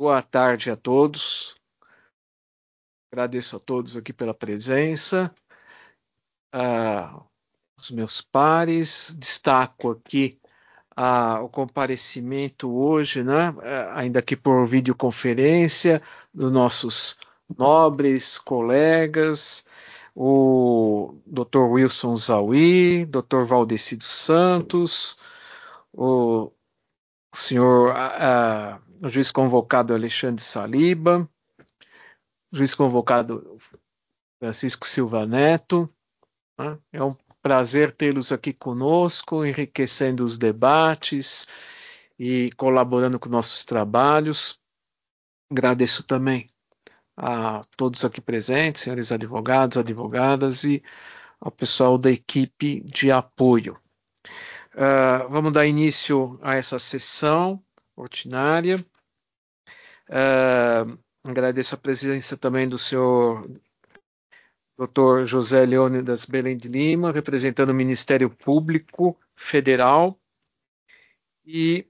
Boa tarde a todos. Agradeço a todos aqui pela presença. Os meus pares. Destaco aqui o comparecimento hoje, né? Ainda aqui por videoconferência, dos nossos nobres colegas, o Dr. Wilson Zaui, Dr. Valdeci dos Santos, o senhor, o juiz convocado Alexandre Saliba, juiz convocado Francisco Silva Neto, né? É um prazer tê-los aqui conosco, enriquecendo os debates e colaborando com nossos trabalhos. Agradeço também a todos aqui presentes, senhores advogados, advogadas e ao pessoal da equipe de apoio. Vamos dar início a essa sessão ordinária. Agradeço a presença também do senhor Dr. José Leônidas Belém de Lima, representando o Ministério Público Federal, e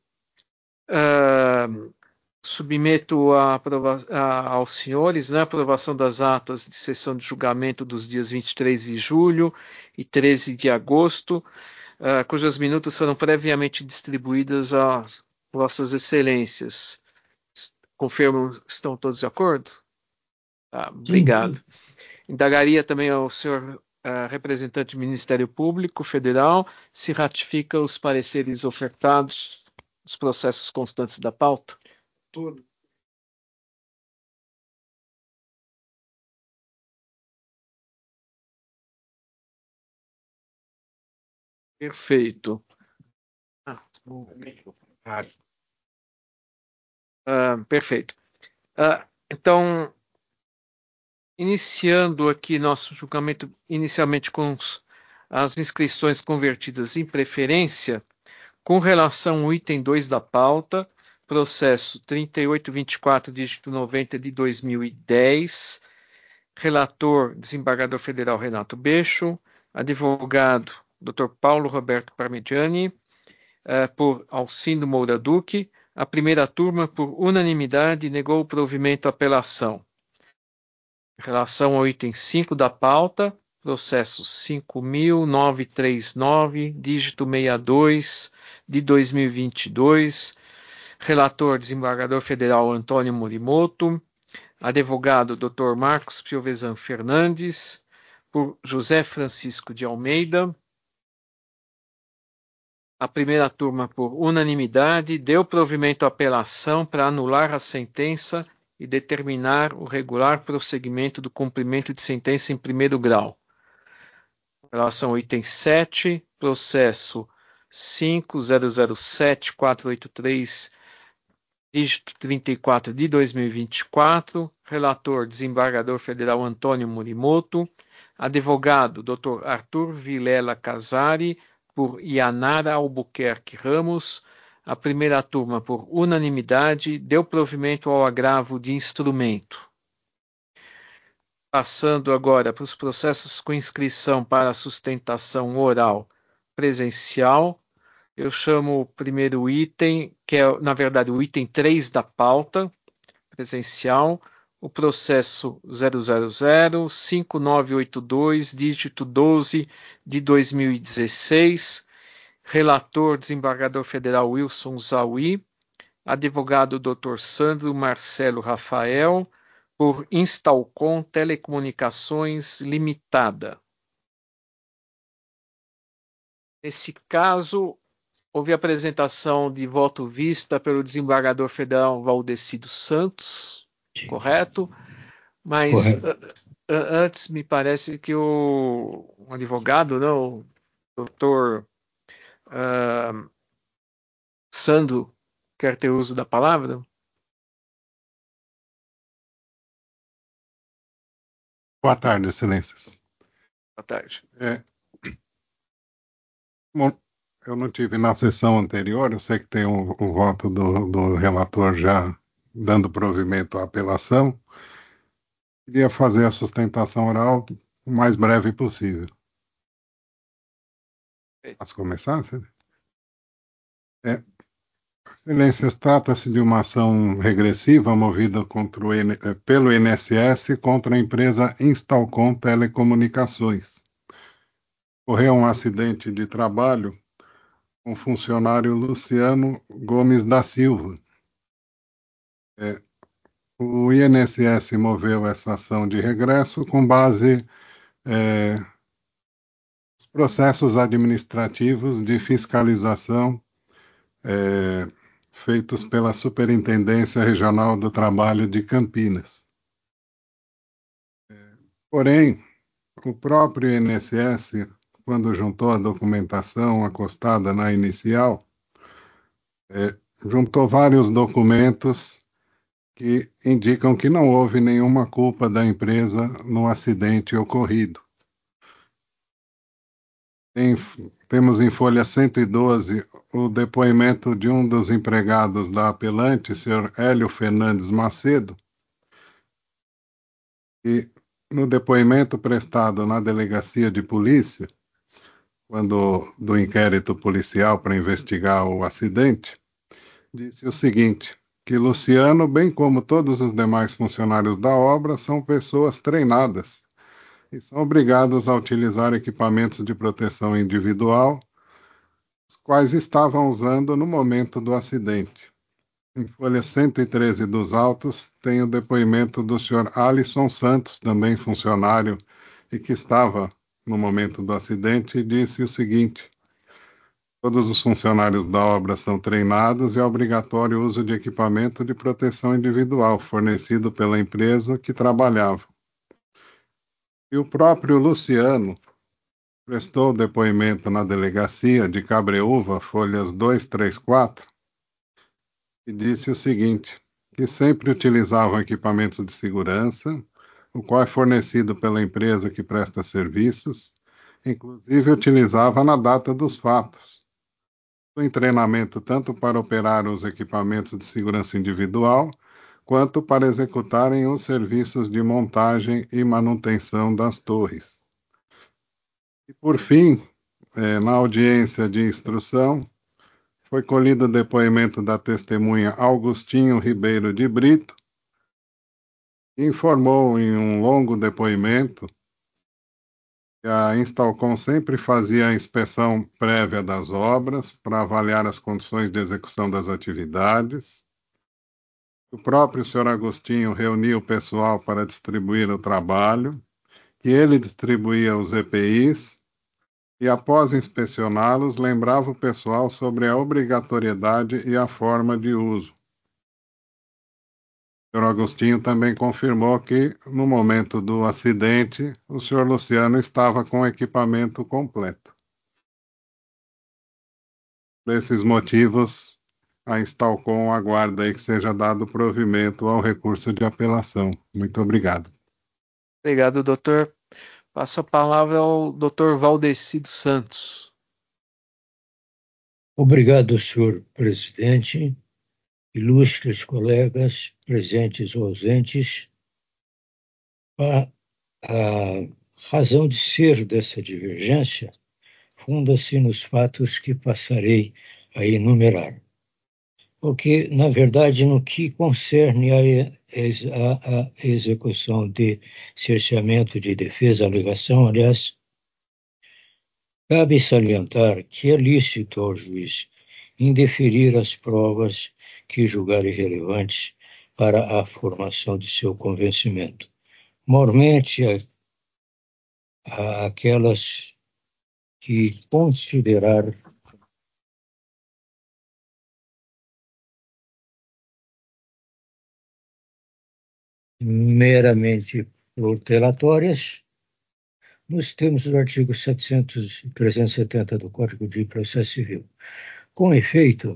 submeto aos senhores, né, a aprovação das atas de sessão de julgamento dos dias 23 de julho e 13 de agosto, cujas minutas foram previamente distribuídas às vossas excelências. Confirmam, estão todos de acordo? Obrigado. Sim. Indagaria também ao senhor representante do Ministério Público Federal se ratifica os pareceres ofertados nos processos constantes da pauta. Tudo. Perfeito. Perfeito. Então, iniciando aqui nosso julgamento, inicialmente com as inscrições convertidas em preferência, com relação ao item 2 da pauta, processo 3824, dígito 90 de 2010, relator, desembargador federal Renato Bexo, advogado, Dr. Paulo Roberto Parmigiani, por Alcindo Moura Duque, a primeira turma, por unanimidade, negou o provimento à apelação. Em relação ao item 5 da pauta, processo 5.939, dígito 62, de 2022, relator, desembargador federal Antônio Morimoto, advogado, Dr. Marcos Piovesan Fernandes, por José Francisco de Almeida. A primeira turma, por unanimidade, deu provimento à apelação para anular a sentença e determinar o regular prosseguimento do cumprimento de sentença em primeiro grau. Em relação ao item 7, processo 5.007.483, dígito 34 de 2024, relator, desembargador federal Antônio Morimoto, advogado, Dr. Arthur Vilela Casari, por Yanara Albuquerque Ramos, a primeira turma, por unanimidade, deu provimento ao agravo de instrumento. Passando agora para os processos com inscrição para sustentação oral presencial, eu chamo o primeiro item, que é, na verdade, o item 3 da pauta presencial, o processo 000-5982, dígito 12 de 2016, relator, desembargador federal Wilson Zaui, advogado Dr. Sandro Marcelo Rafael, por Instalcom Telecomunicações Limitada. Nesse caso, houve apresentação de voto vista pelo desembargador federal Valdeci dos Santos, correto? Mas antes me parece que o advogado, não, o doutor Sandro, quer ter uso da palavra? Boa tarde, excelências. Boa tarde. Bom, eu não tive na sessão anterior, eu sei que tem o voto do relator já dando provimento à apelação. Queria fazer a sustentação oral o mais breve possível. Posso começar? Excelências, trata-se de uma ação regressiva movida pelo INSS contra a empresa Instalcom Telecomunicações. Ocorreu um acidente de trabalho com o funcionário Luciano Gomes da Silva. O INSS moveu essa ação de regresso com base nos processos administrativos de fiscalização feitos pela Superintendência Regional do Trabalho de Campinas. Porém, o próprio INSS, quando juntou a documentação acostada na inicial, juntou vários documentos que indicam que não houve nenhuma culpa da empresa no acidente ocorrido. Temos em folha 112 o depoimento de um dos empregados da apelante, senhor Hélio Fernandes Macedo, e no depoimento prestado na delegacia de polícia, quando do inquérito policial para investigar o acidente, disse o seguinte, que Luciano, bem como todos os demais funcionários da obra, são pessoas treinadas e são obrigados a utilizar equipamentos de proteção individual, os quais estavam usando no momento do acidente. Em folha 113 dos autos, tem o depoimento do senhor Alisson Santos, também funcionário, e que estava no momento do acidente, e disse o seguinte: todos os funcionários da obra são treinados e é obrigatório o uso de equipamento de proteção individual fornecido pela empresa que trabalhava. E o próprio Luciano prestou depoimento na delegacia de Cabreúva, folhas 2, 3, 4, e disse o seguinte, que sempre utilizavam equipamentos de segurança, o qual é fornecido pela empresa que presta serviços, inclusive utilizava na data dos fatos. Em treinamento tanto para operar os equipamentos de segurança individual, quanto para executarem os serviços de montagem e manutenção das torres. E, por fim, na audiência de instrução, foi colhido o depoimento da testemunha Augustinho Ribeiro de Brito, que informou em um longo depoimento que a Instalcom sempre fazia a inspeção prévia das obras para avaliar as condições de execução das atividades. O próprio senhor Agostinho reuniu o pessoal para distribuir o trabalho, que ele distribuía os EPIs e, após inspecioná-los, lembrava o pessoal sobre a obrigatoriedade e a forma de uso. O senhor Agostinho também confirmou que, no momento do acidente, o senhor Luciano estava com o equipamento completo. Por esses motivos, a Instalcom aguarda aí que seja dado provimento ao recurso de apelação. Muito obrigado. Obrigado, doutor. Passo a palavra ao doutor Valdecido Santos. Obrigado, senhor presidente, ilustres colegas, presentes ou ausentes. A razão de ser dessa divergência funda-se nos fatos que passarei a enumerar. Porque, na verdade, no que concerne a execução de cerceamento de defesa, alegação, aliás, cabe salientar que é lícito ao juiz indeferir as provas que julgarem relevantes para a formação de seu convencimento, mormente aquelas que considerar meramente protelatórias, nos termos do artigo 700 e 370 do Código de Processo Civil. Com efeito,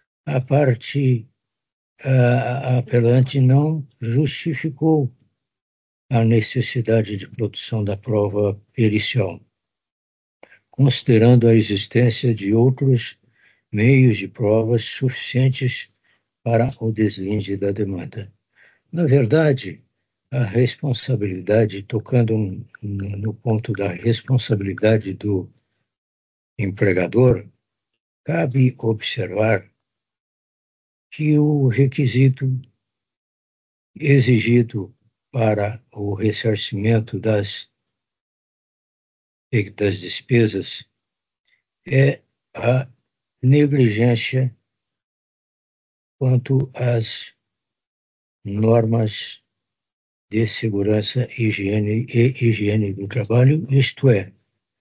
a apelante não justificou a necessidade de produção da prova pericial, considerando a existência de outros meios de provas suficientes para o deslinde da demanda. Na verdade, a responsabilidade, tocando no ponto da responsabilidade do empregador, cabe observar que o requisito exigido para o ressarcimento das despesas é a negligência quanto às normas de segurança e higiene do trabalho, isto é,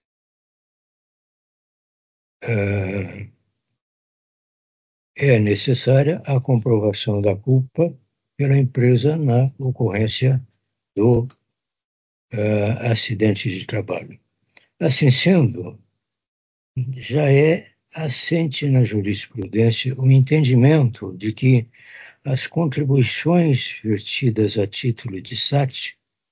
é necessária a comprovação da culpa pela empresa na ocorrência do acidente de trabalho. Assim sendo, já é assente na jurisprudência o entendimento de que as contribuições vertidas a título de SAT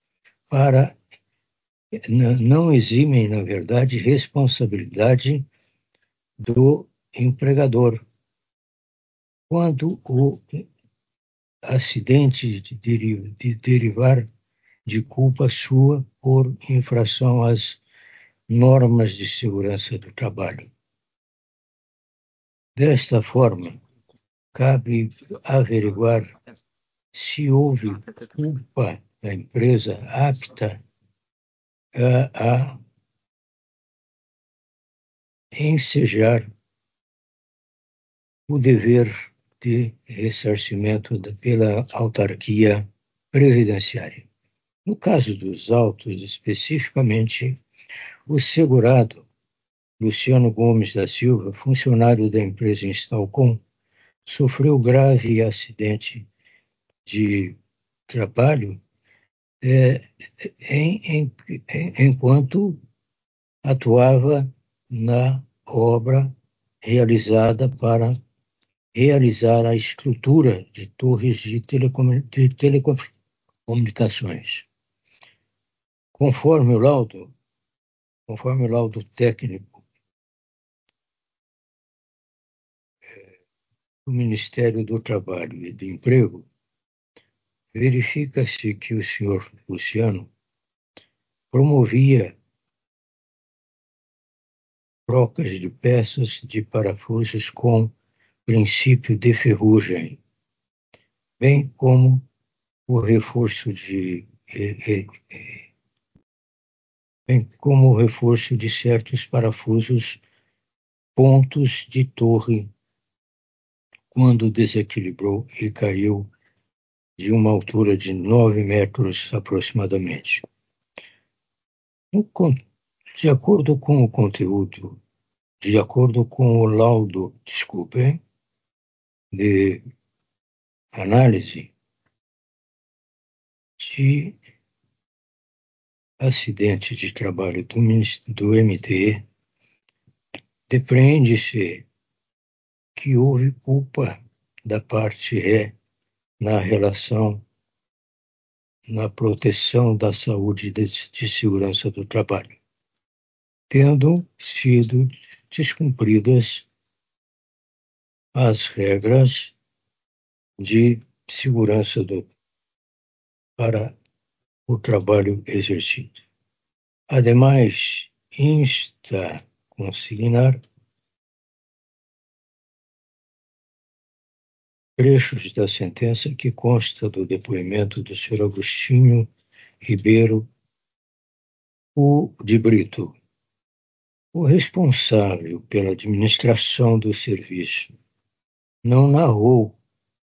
não eximem, na verdade, responsabilidade do empregador, quando o acidente derivar de culpa sua por infração às normas de segurança do trabalho. Desta forma, cabe averiguar se houve culpa da empresa apta a ensejar o dever de ressarcimento pela autarquia previdenciária. No caso dos autos, especificamente, o segurado Luciano Gomes da Silva, funcionário da empresa Instalcom, sofreu grave acidente de trabalho enquanto atuava na obra realizada para realizar a estrutura de torres de telecomunicações. Conforme o laudo técnico do Ministério do Trabalho e do Emprego, verifica-se que o senhor Luciano promovia trocas de peças de parafusos com princípio de ferrugem, bem como o reforço de certos parafusos pontos de torre quando desequilibrou e caiu de uma altura de 9 metros aproximadamente. De acordo com o conteúdo, de acordo com o laudo, de análise de acidente de trabalho do MTE, depreende-se que houve culpa da parte ré na proteção da saúde de segurança do trabalho, tendo sido descumpridas as regras de segurança para o trabalho exercido. Ademais, insta a consignar trechos da sentença que consta do depoimento do Sr. Agostinho Ribeiro de Brito, o responsável pela administração do serviço. Não narrou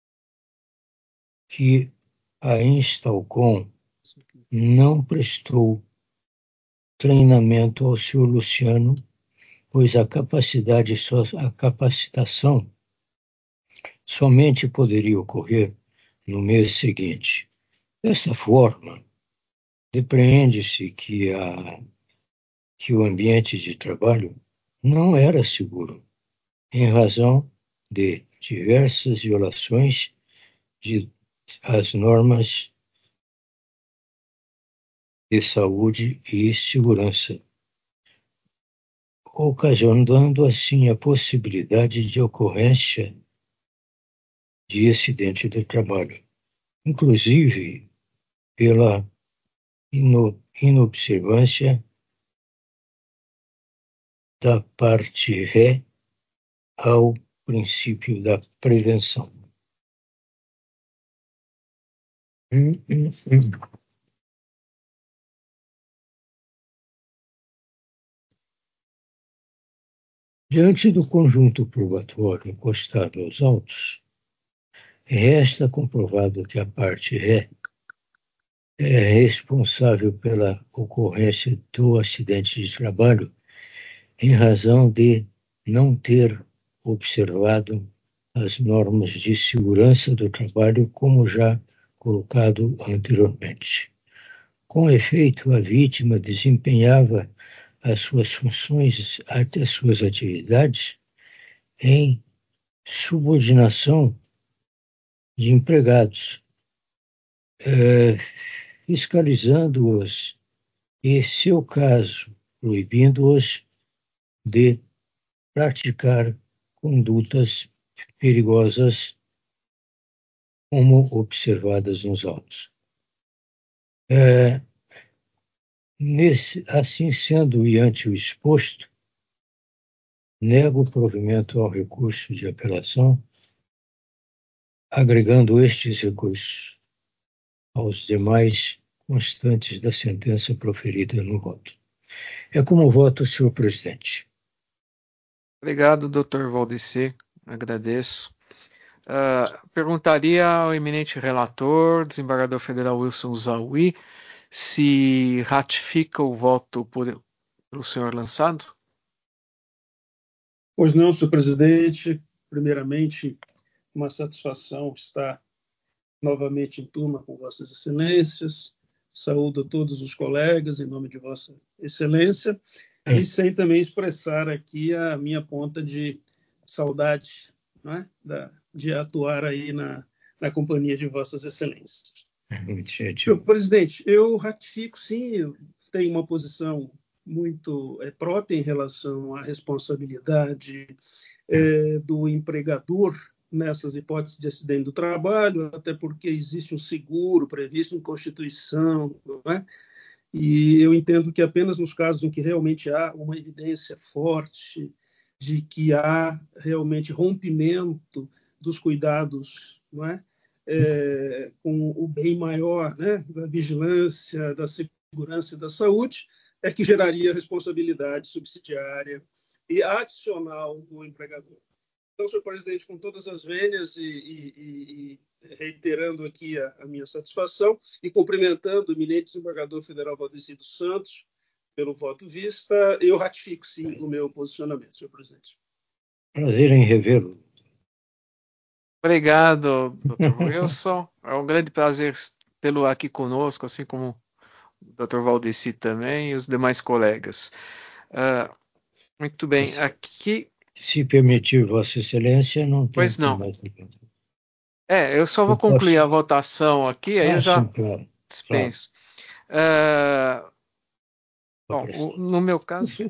que a Instalcom não prestou treinamento ao Sr. Luciano, pois a capacitação somente poderia ocorrer no mês seguinte. Dessa forma, depreende-se que o ambiente de trabalho não era seguro, em razão de diversas violações às normas de saúde e segurança, ocasionando assim a possibilidade de ocorrência de acidente de trabalho, inclusive pela inobservância da parte ré ao princípio da prevenção. Diante do conjunto probatório encostado aos autos, resta comprovado que a parte ré é responsável pela ocorrência do acidente de trabalho em razão de não ter observado as normas de segurança do trabalho, como já colocado anteriormente. Com efeito, a vítima desempenhava as suas funções, as suas atividades, em subordinação de empregados, fiscalizando-os e, se o caso, proibindo-os de praticar condutas perigosas como observadas nos autos. Assim sendo, e ante o exposto, nego o provimento ao recurso de apelação, agregando estes recursos aos demais constantes da sentença proferida no voto. É como voto, senhor presidente. Obrigado, Dr. Valdeci. Agradeço. Perguntaria ao eminente relator, desembargador federal Wilson Zaui, se ratifica o voto pelo senhor lançado? Pois não, senhor presidente. Primeiramente, uma satisfação estar novamente em turma com vossas excelências. Saúdo a todos os colegas em nome de vossa excelência e sem também expressar aqui a minha ponta de saudade, não é? De atuar aí na companhia de vossas excelências. Senhor presidente, eu ratifico, sim, eu tenho uma posição muito própria em relação à responsabilidade do empregador nessas hipóteses de acidente do trabalho, até porque existe um seguro previsto em Constituição, não é? E eu entendo que apenas nos casos em que realmente há uma evidência forte de que há realmente rompimento dos cuidados, não é? Com o bem maior, né? Da vigilância, da segurança e da saúde, é que geraria responsabilidade subsidiária e adicional do empregador. Então, senhor presidente, com todas as vênias e reiterando aqui a minha satisfação e cumprimentando o eminente desembargador federal Valdeci dos Santos pelo voto vista, eu ratifico, sim, o meu posicionamento, senhor presidente. Prazer em revê-lo. Obrigado, Dr. Wilson. É um grande prazer tê-lo aqui conosco, assim como o Dr. Valdeci também e os demais colegas. Muito bem, aqui... Se permitir Vossa Excelência, não tem pois não. mais. Eu só vou concluir a votação aqui, aí eu já sim, claro, dispenso. Bom, no meu caso...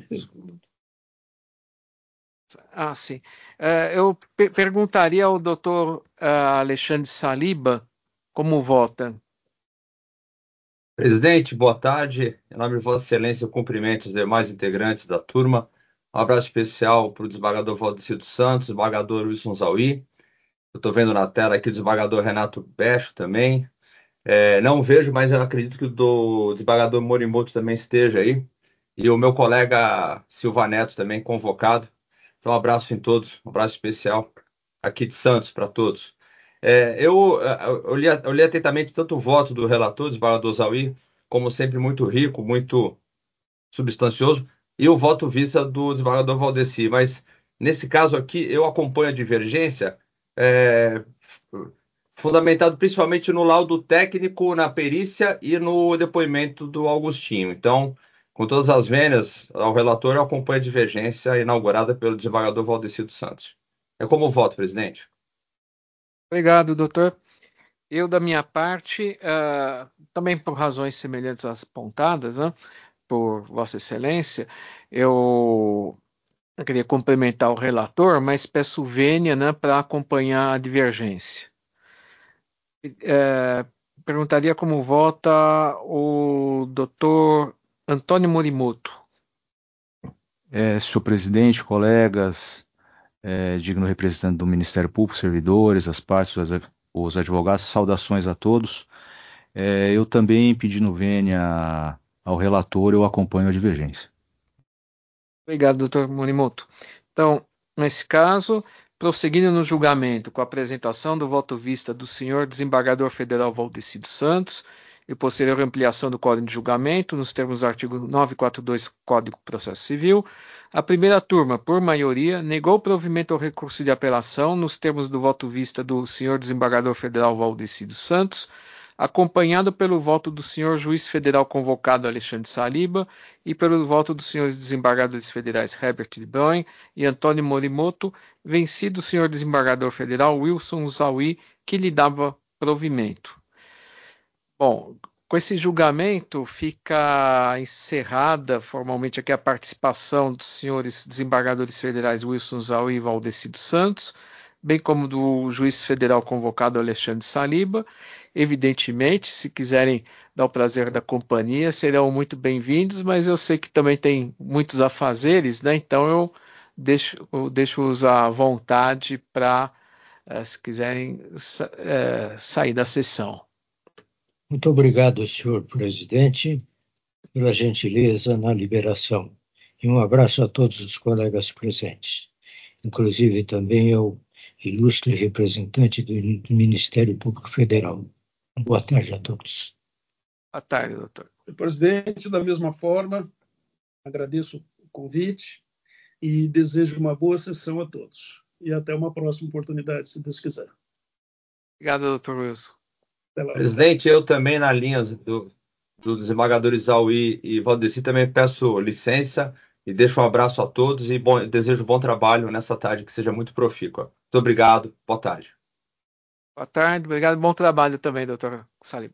sim. Eu perguntaria ao Dr. Alexandre Saliba como vota. Presidente, boa tarde. Em nome de Vossa Excelência, eu cumprimento os demais integrantes da turma. Um abraço especial para o desembargador Valdeci dos Santos, desembargador Wilson Zaui. Eu estou vendo na tela aqui o desembargador Renato Becho também. Não vejo, mas eu acredito que o do desembargador Morimoto também esteja aí. E o meu colega Silva Neto também convocado. Então, um abraço em todos, um abraço especial aqui de Santos para todos. Eu li atentamente tanto o voto do relator, desembargador Zaui, como sempre muito rico, muito substancioso, e o voto vista do desembargador Valdeci. Mas, nesse caso aqui, eu acompanho a divergência, fundamentado principalmente no laudo técnico, na perícia e no depoimento do Augustinho. Então, com todas as vênias ao relator, eu acompanho a divergência inaugurada pelo desembargador Valdeci dos Santos. É como voto, presidente. Obrigado, doutor. Eu, da minha parte, também por razões semelhantes às apontadas, né, por Vossa Excelência, eu queria complementar o relator, mas peço vênia, né, para acompanhar a divergência. Perguntaria como vota o doutor Antônio Morimoto. Senhor presidente, colegas, digno representante do Ministério Público, servidores, as partes, os advogados, saudações a todos. Eu também, pedindo vênia ao relator, eu acompanho a divergência. Obrigado, doutor Morimoto. Então, nesse caso, prosseguindo no julgamento com a apresentação do voto vista do senhor desembargador federal Valdeci dos Santos e posterior ampliação do Código de Julgamento, nos termos do artigo 942 do Código de Processo Civil, a primeira turma, por maioria, negou o provimento ao recurso de apelação nos termos do voto vista do senhor desembargador federal Valdeci dos Santos, acompanhado pelo voto do senhor juiz federal convocado Alexandre Saliba e pelo voto dos senhores desembargadores federais Herbert de Bruyne e Antônio Morimoto, vencido o senhor desembargador federal Wilson Zauí, que lhe dava provimento. Bom, com esse julgamento fica encerrada formalmente aqui a participação dos senhores desembargadores federais Wilson Zauí e Valdeci dos Santos, bem como do juiz federal convocado Alexandre Saliba. Evidentemente, se quiserem dar o prazer da companhia, serão muito bem-vindos, mas eu sei que também tem muitos afazeres, né? Então eu deixo-os à vontade para, se quiserem, sair da sessão. Muito obrigado, senhor presidente, pela gentileza na liberação. E um abraço a todos os colegas presentes, inclusive também ao ilustre representante do Ministério Público Federal. Boa tarde a todos. Boa tarde, doutor. Presidente, da mesma forma, agradeço o convite e desejo uma boa sessão a todos. E até uma próxima oportunidade, se Deus quiser. Obrigado, doutor Wilson. Presidente, eu também, na linha do desembargadores Zauí e Valdeci, também peço licença e deixo um abraço a todos e desejo bom trabalho nessa tarde, que seja muito profícua. Muito obrigado, boa tarde. Boa tarde, obrigado, bom trabalho também, doutor Saliba.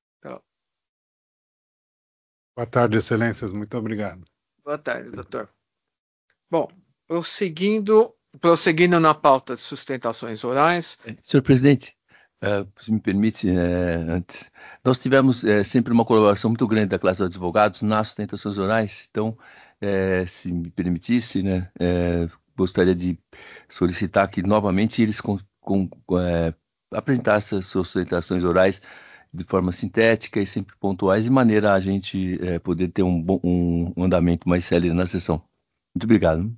Boa tarde, excelências, muito obrigado. Boa tarde, doutor. Bom, prosseguindo na pauta de sustentações orais. Senhor presidente, se me permite, antes, nós tivemos sempre uma colaboração muito grande da classe dos advogados nas sustentações orais, então, se me permitisse, né, gostaria de solicitar que novamente eles apresentassem as suas sustentações orais de forma sintética e sempre pontuais, de maneira a gente poder ter um andamento mais célere na sessão. Muito obrigado.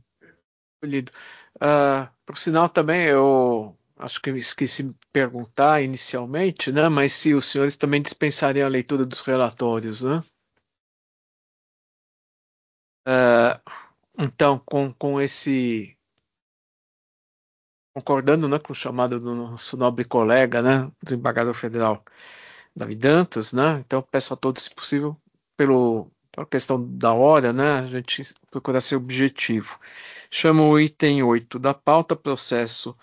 Por sinal, também eu acho que eu esqueci de perguntar inicialmente, né? Mas se os senhores também dispensariam a leitura dos relatórios, né? Então, com esse, concordando, né, com o chamado do nosso nobre colega, né, desembargador federal Davi Dantas, né? Então, peço a todos, se possível, pela questão da hora, né, a gente procurar ser objetivo. Chamo o item 8 da pauta, processo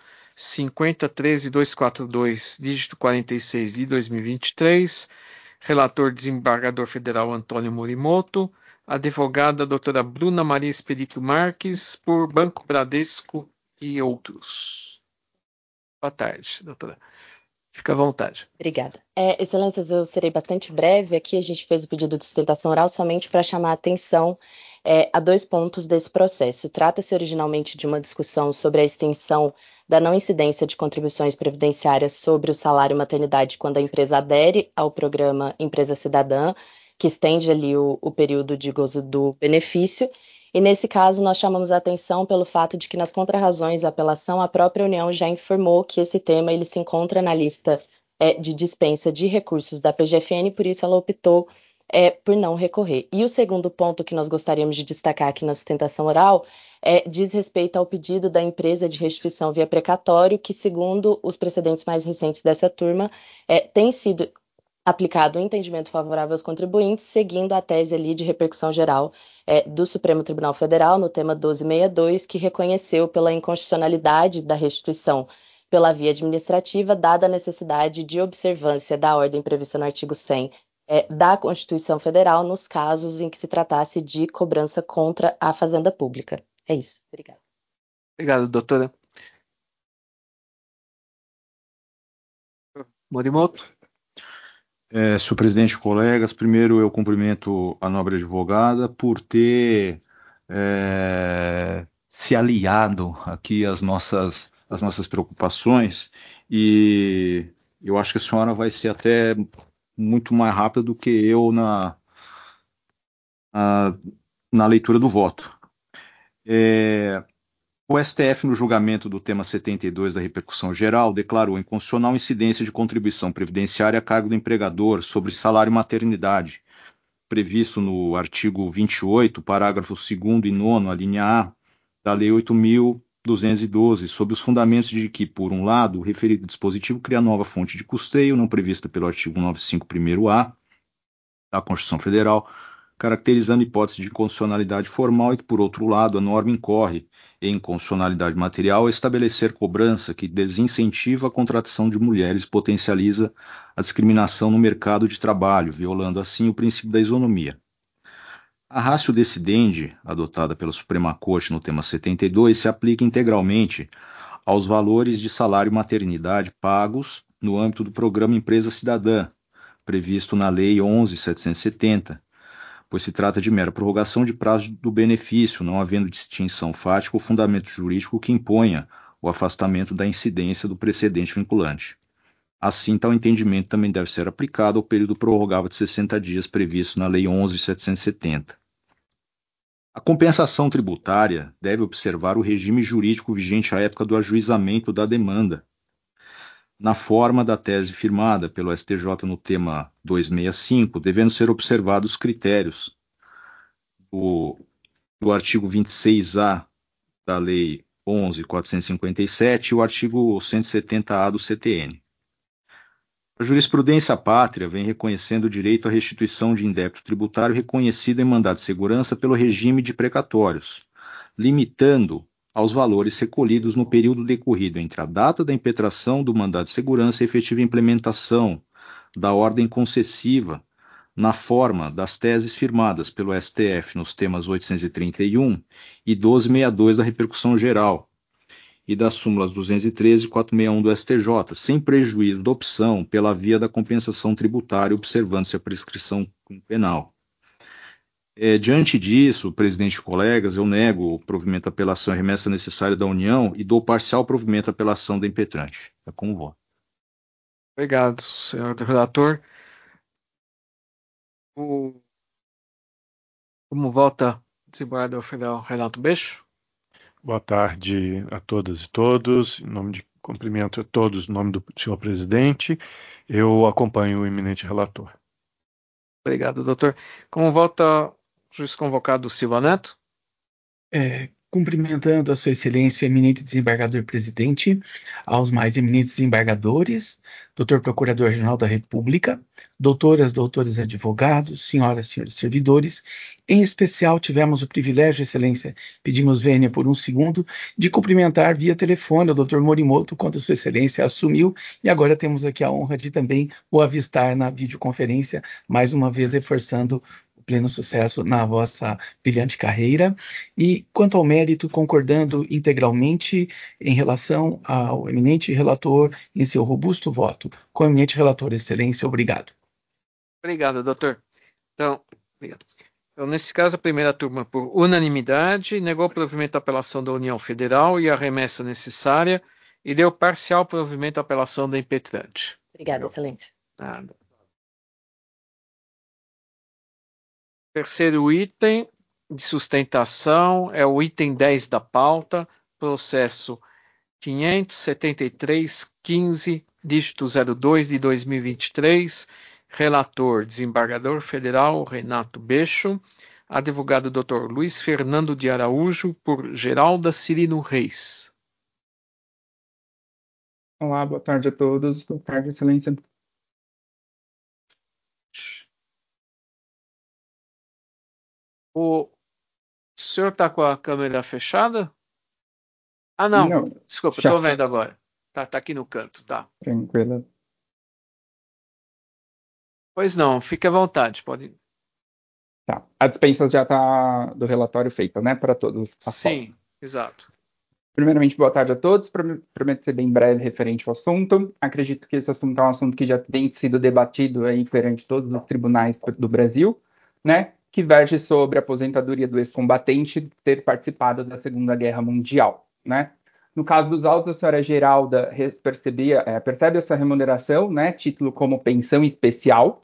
5013242, dígito 46 de 2023, relator desembargador federal Antônio Morimoto, advogada doutora Bruna Maria Expedito Marques, por Banco Bradesco e outros. Boa tarde, doutora. Fica à vontade. Obrigada. Excelências, eu serei bastante breve. Aqui a gente fez o pedido de sustentação oral somente para chamar a atenção a dois pontos desse processo. Trata-se originalmente de uma discussão sobre a extensão da não incidência de contribuições previdenciárias sobre o salário maternidade quando a empresa adere ao programa Empresa Cidadã, que estende ali o período de gozo do benefício. E nesse caso nós chamamos a atenção pelo fato de que nas contrarrazões à apelação a própria União já informou que esse tema ele se encontra na lista de dispensa de recursos da PGFN, por isso ela optou por não recorrer. E o segundo ponto que nós gostaríamos de destacar aqui na sustentação oral diz respeito ao pedido da empresa de restituição via precatório, que segundo os precedentes mais recentes dessa turma, tem sido aplicado um entendimento favorável aos contribuintes, seguindo a tese ali de repercussão geral do Supremo Tribunal Federal, no tema 1262, que reconheceu pela inconstitucionalidade da restituição pela via administrativa, dada a necessidade de observância da ordem prevista no artigo 100 da Constituição Federal, nos casos em que se tratasse de cobrança contra a Fazenda Pública. É isso. Obrigada. Obrigado, doutora. Morimoto. Senhor presidente, colegas, primeiro eu cumprimento a nobre advogada por ter se aliado aqui às nossas preocupações, e eu acho que a senhora vai ser até muito mais rápida do que eu na leitura do voto. O STF, no julgamento do tema 72 da repercussão geral, declarou inconstitucional incidência de contribuição previdenciária a cargo do empregador sobre salário e maternidade, previsto no artigo 28, parágrafo 2º e 9º, a linha A, da Lei 8.212, sob os fundamentos de que, por um lado, o referido dispositivo cria nova fonte de custeio, não prevista pelo artigo 95, primeiro A, da Constituição Federal, caracterizando hipótese de inconstitucionalidade formal e que, por outro lado, a norma incorre em inconstitucionalidade material ao estabelecer cobrança que desincentiva a contratação de mulheres e potencializa a discriminação no mercado de trabalho, violando assim o princípio da isonomia. A ratio decidendi, adotada pela Suprema Corte no tema 72, se aplica integralmente aos valores de salário e maternidade pagos no âmbito do programa Empresa Cidadã, previsto na Lei 11.770, pois se trata de mera prorrogação de prazo do benefício, não havendo distinção fática ou fundamento jurídico que imponha o afastamento da incidência do precedente vinculante. Assim, tal entendimento também deve ser aplicado ao período prorrogável de 60 dias previsto na Lei 11.770. A compensação tributária deve observar o regime jurídico vigente à época do ajuizamento da demanda, na forma da tese firmada pelo STJ no tema 265, devendo ser observados os critérios do artigo 26A da Lei 11.457 e o artigo 170A do CTN. A jurisprudência pátria vem reconhecendo o direito à restituição de indébito tributário reconhecido em mandado de segurança pelo regime de precatórios, limitando aos valores recolhidos no período decorrido entre a data da impetração do mandado de segurança e a efetiva implementação da ordem concessiva, na forma das teses firmadas pelo STF nos temas 831 e 1262 da repercussão geral e das súmulas 213 e 461 do STJ, sem prejuízo da opção pela via da compensação tributária, observando-se a prescrição penal. Diante disso, presidente e colegas, eu nego o provimento à apelação e remessa necessária da União e dou parcial provimento à apelação da impetrante. É como voto. Obrigado, senhor relator. Como vota o desembargador federal Renato Beixo? Boa tarde a todas e todos. Cumprimento a todos em nome do senhor presidente. Eu acompanho o eminente relator. Obrigado, doutor. Como vota o juiz convocado Silva Neto? Cumprimentando a sua excelência, o eminente desembargador presidente, aos mais eminentes desembargadores, doutor procurador-geral da República, doutoras, doutores advogados, senhoras, senhores servidores, em especial tivemos o privilégio, excelência, pedimos vênia por um segundo, de cumprimentar via telefone o doutor Morimoto, quando sua excelência assumiu, e agora temos aqui a honra de também o avistar na videoconferência, mais uma vez reforçando pleno sucesso na vossa brilhante carreira. E quanto ao mérito, concordando integralmente em relação ao eminente relator em seu robusto voto. Com o eminente relator, excelência, obrigado. Obrigado, doutor. Obrigado. Então, nesse caso, a primeira turma, por unanimidade, negou o provimento à apelação da União Federal e a remessa necessária e deu parcial provimento à apelação da impetrante. Obrigada, excelência. Nada. Terceiro item de sustentação é o item 10 da pauta, processo 573.15, dígito 02 de 2023, relator, desembargador federal Renato Beixo, advogado Dr. Luiz Fernando de Araújo, por Geralda Cirino Reis. Olá, boa tarde a todos. Boa tarde, excelência. O senhor está com a câmera fechada? Ah, não. Desculpa, estou vendo agora. Tá aqui no canto, tá. Tranquilo. Pois não, fique à vontade, pode. Tá. A dispensa já está do relatório feita, né, para todos. Sim, exato. Primeiramente, boa tarde a todos. Prometo ser bem breve referente ao assunto. Acredito que esse assunto é um assunto que já tem sido debatido aí perante todos os tribunais do Brasil, né, que verge sobre a aposentadoria do ex-combatente ter participado da Segunda Guerra Mundial, né? No caso dos autos, a senhora Geralda percebe essa remuneração, né, título como pensão especial,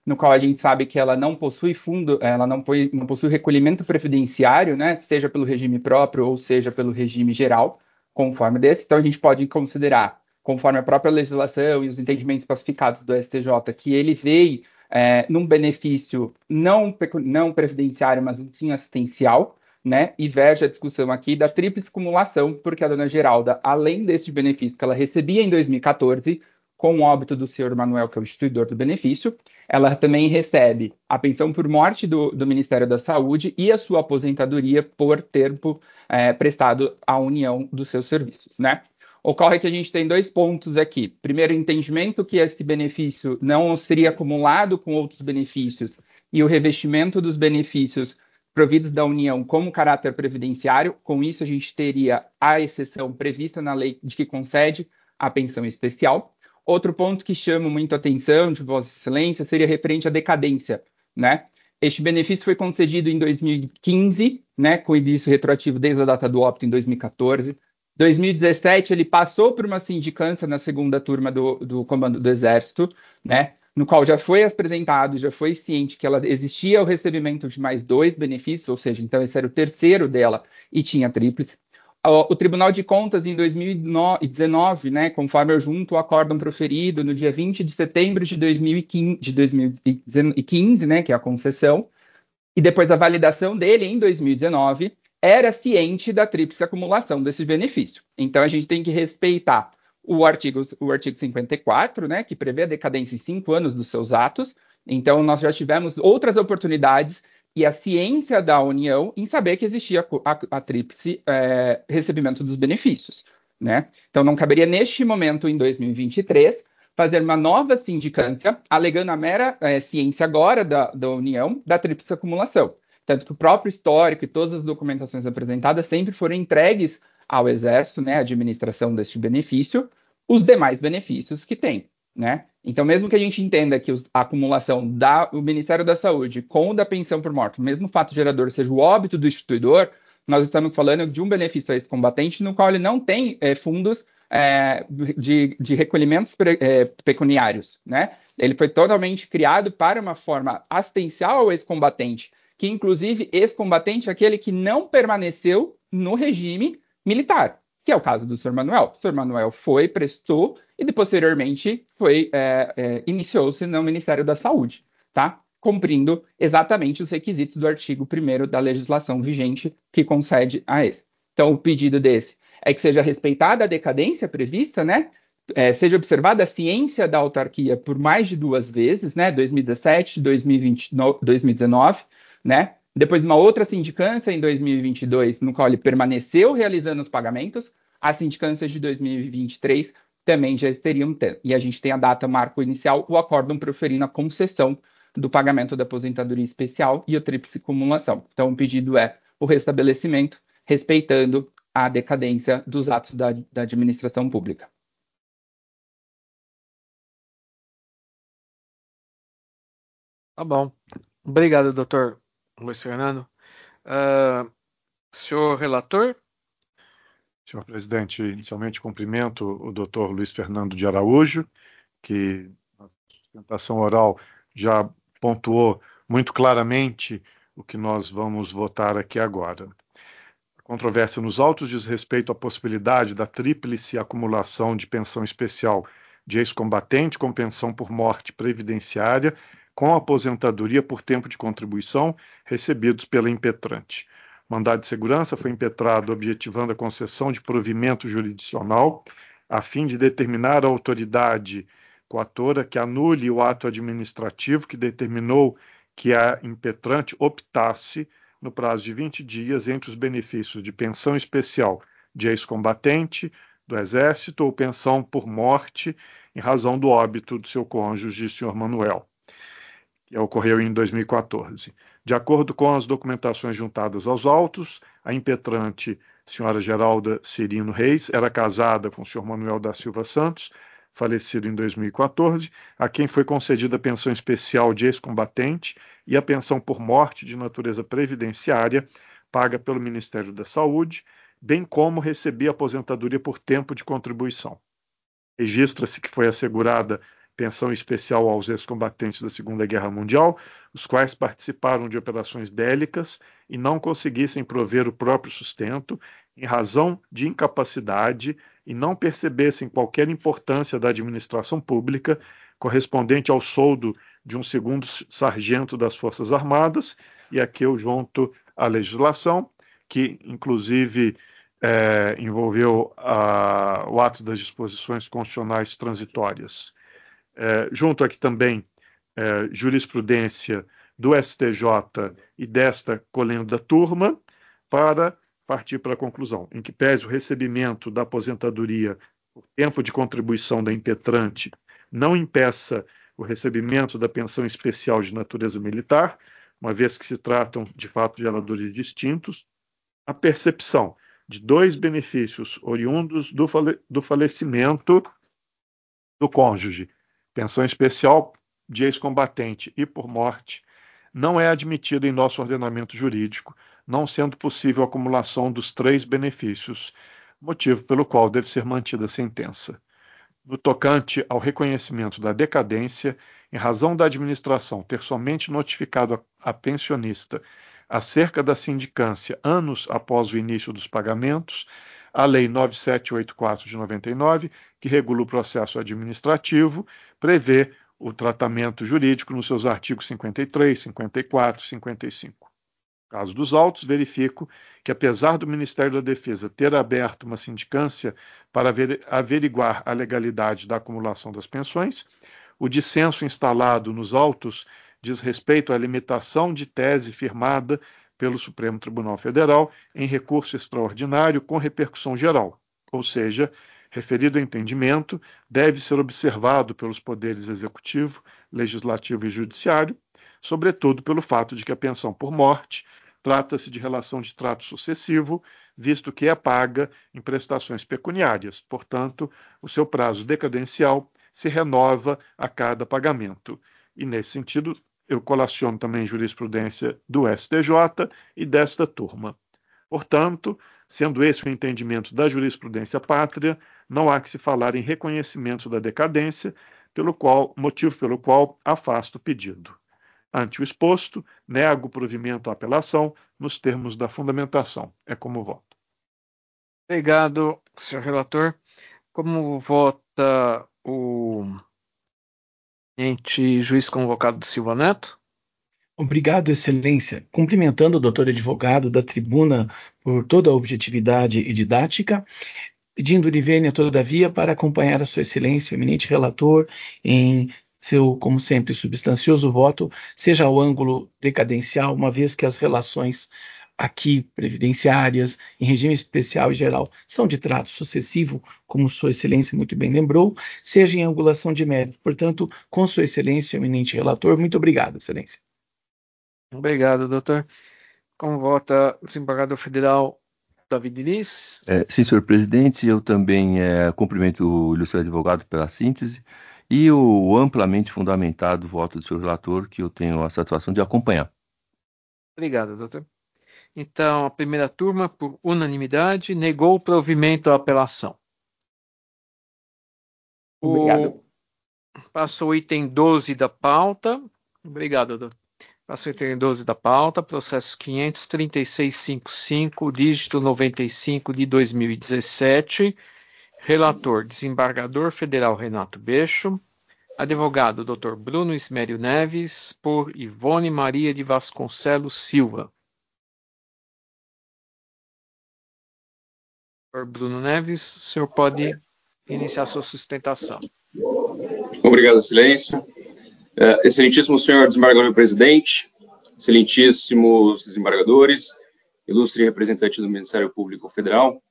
no qual a gente sabe que ela não possui fundo, ela não possui recolhimento previdenciário, né, seja pelo regime próprio ou seja pelo regime geral, conforme desse. Então a gente pode considerar, conforme a própria legislação e os entendimentos pacificados do STJ, que ele veio num benefício não previdenciário, mas sim assistencial, né? E verge a discussão aqui da tríplice cumulação, porque a dona Geralda, além deste benefício que ela recebia em 2014, com o óbito do senhor Manuel, que é o instituidor do benefício, ela também recebe a pensão por morte do Ministério da Saúde e a sua aposentadoria por tempo prestado à União dos seus serviços, né? Ocorre que a gente tem 2 pontos aqui. Primeiro, o entendimento que esse benefício não seria acumulado com outros benefícios e o revestimento dos benefícios providos da União como caráter previdenciário. Com isso, a gente teria a exceção prevista na lei de que concede a pensão especial. Outro ponto que chama muito a atenção de Vossa Excelência seria referente à decadência, né? Este benefício foi concedido em 2015, né, com início retroativo desde a data do óbito em 2014. 2017, ele passou por uma sindicância na segunda turma do Comando do Exército, né, no qual já foi apresentado, já foi ciente que ela existia o recebimento de mais 2 benefícios, ou seja, então esse era o terceiro dela e tinha tríplice. O Tribunal de Contas, em 2019, né, conforme eu junto o acórdão proferido no dia 20 de setembro de 2015, né, que é a concessão, e depois a validação dele em 2019, era ciente da tríplice acumulação desse benefício. Então, a gente tem que respeitar o artigo 54, né, que prevê a decadência em 5 anos dos seus atos. Então, nós já tivemos outras oportunidades e a ciência da União em saber que existia a tríplice recebimento dos benefícios, né? Então, não caberia neste momento, em 2023, fazer uma nova sindicância, alegando a mera ciência agora da União da tríplice acumulação. Tanto que o próprio histórico e todas as documentações apresentadas sempre foram entregues ao Exército, né, a administração deste benefício, os demais benefícios que tem, né? Então, mesmo que a gente entenda que a acumulação do Ministério da Saúde com o da pensão por morte, o mesmo fato gerador seja o óbito do instituidor, nós estamos falando de um benefício a esse combatente no qual ele não tem fundos de recolhimentos pecuniários, né? Ele foi totalmente criado para uma forma assistencial ao ex-combatente, que inclusive ex-combatente é aquele que não permaneceu no regime militar, que é o caso do Sr. Manuel. O Sr. Manuel prestou e posteriormente iniciou-se no Ministério da Saúde, tá? Cumprindo exatamente os requisitos do artigo 1º da legislação vigente que concede a esse. Então, o pedido desse é que seja respeitada a decadência prevista, né? Seja observada a ciência da autarquia por mais de 2 vezes, né? 2017, 2020, 2019, né? Depois de uma outra sindicância em 2022, no qual ele permaneceu realizando os pagamentos, as sindicâncias de 2023 também já teriam tendo. E a gente tem a data marco inicial, o acórdão proferindo a concessão do pagamento da aposentadoria especial e a tríplice cumulação. Então, o pedido é o restabelecimento, respeitando a decadência dos atos da administração pública. Tá bom. Obrigado, doutor Luiz Fernando. Senhor relator? Senhor presidente, inicialmente cumprimento o doutor Luiz Fernando de Araújo, que na sustentação oral já pontuou muito claramente o que nós vamos votar aqui agora. A controvérsia nos autos diz respeito à possibilidade da tríplice acumulação de pensão especial de ex-combatente com pensão por morte previdenciária com aposentadoria por tempo de contribuição recebidos pela impetrante. O mandado de segurança foi impetrado objetivando a concessão de provimento jurisdicional a fim de determinar a autoridade coatora que anule o ato administrativo que determinou que a impetrante optasse no prazo de 20 dias entre os benefícios de pensão especial de ex-combatente do Exército ou pensão por morte em razão do óbito do seu cônjuge, Sr. Manuel, que ocorreu em 2014. De acordo com as documentações juntadas aos autos, a impetrante, Sra. Geralda Cirino Reis, era casada com o Sr. Manuel da Silva Santos, falecido em 2014, a quem foi concedida a pensão especial de ex-combatente e a pensão por morte de natureza previdenciária, paga pelo Ministério da Saúde, bem como recebia aposentadoria por tempo de contribuição. Registra-se que foi assegurada pensão especial aos ex-combatentes da Segunda Guerra Mundial, os quais participaram de operações bélicas e não conseguissem prover o próprio sustento, em razão de incapacidade, e não percebessem qualquer importância da administração pública, correspondente ao soldo de um segundo sargento das Forças Armadas, e aqui eu junto a legislação, que inclusive envolveu o ato das disposições constitucionais transitórias. Junto aqui também jurisprudência do STJ e desta colenda turma, para partir para a conclusão, em que pese o recebimento da aposentadoria por tempo de contribuição da impetrante não impeça o recebimento da pensão especial de natureza militar, uma vez que se tratam de fato de geradores distintos, a percepção de dois benefícios oriundos do falecimento do cônjuge, pensão especial de ex-combatente e por morte, não é admitida em nosso ordenamento jurídico, não sendo possível a acumulação dos três benefícios, motivo pelo qual deve ser mantida a sentença. No tocante ao reconhecimento da decadência, em razão da administração ter somente notificado a pensionista acerca da sindicância anos após o início dos pagamentos, a Lei 9784 de 99, que regula o processo administrativo, prevê o tratamento jurídico nos seus artigos 53, 54 e 55. No caso dos autos, verifico que, apesar do Ministério da Defesa ter aberto uma sindicância para averiguar a legalidade da acumulação das pensões, o dissenso instalado nos autos diz respeito à limitação de tese firmada pelo Supremo Tribunal Federal em recurso extraordinário com repercussão geral, ou seja, referido entendimento deve ser observado pelos poderes executivo, legislativo e judiciário, sobretudo pelo fato de que a pensão por morte trata-se de relação de trato sucessivo, visto que é paga em prestações pecuniárias, portanto, o seu prazo decadencial se renova a cada pagamento. E, nesse sentido, eu colaciono também jurisprudência do STJ e desta turma. Portanto, sendo esse o entendimento da jurisprudência pátria, não há que se falar em reconhecimento da decadência, motivo pelo qual afasto o pedido. Ante o exposto, nego o provimento à apelação nos termos da fundamentação. É como voto. Obrigado, senhor relator. Como vota o juiz convocado Silva Neto? Obrigado, Excelência. Cumprimentando o doutor advogado da tribuna por toda a objetividade e didática, pedindo-lhe vênia, todavia, para acompanhar a sua Excelência, o eminente relator, em seu, como sempre, substancioso voto, seja ao ângulo decadencial, uma vez que as relações aqui previdenciárias, em regime especial e geral, são de trato sucessivo, como Sua Excelência muito bem lembrou, seja em angulação de mérito. Portanto, com Sua Excelência, o eminente relator, muito obrigado, Excelência. Obrigado, doutor. Como vota o desembargador federal Davi Diniz? Sim, senhor presidente, eu também cumprimento o ilustre advogado pela síntese e o amplamente fundamentado voto do senhor relator, que eu tenho a satisfação de acompanhar. Obrigado, doutor. Então, a primeira turma, por unanimidade, negou o provimento à apelação. Obrigado. Passa o item 12 da pauta. Obrigado, doutor. Passa o item 12 da pauta, processo 53655, dígito 95 de 2017. Relator, desembargador federal Renato Bexo. Advogado, Dr. Bruno Ismério Neves, por Ivone Maria de Vasconcelos Silva. Dr. Bruno Neves, o senhor pode iniciar sua sustentação. Obrigado, Excelência. Excelentíssimo senhor desembargador presidente, excelentíssimos desembargadores, ilustre representante do Ministério Público Federal,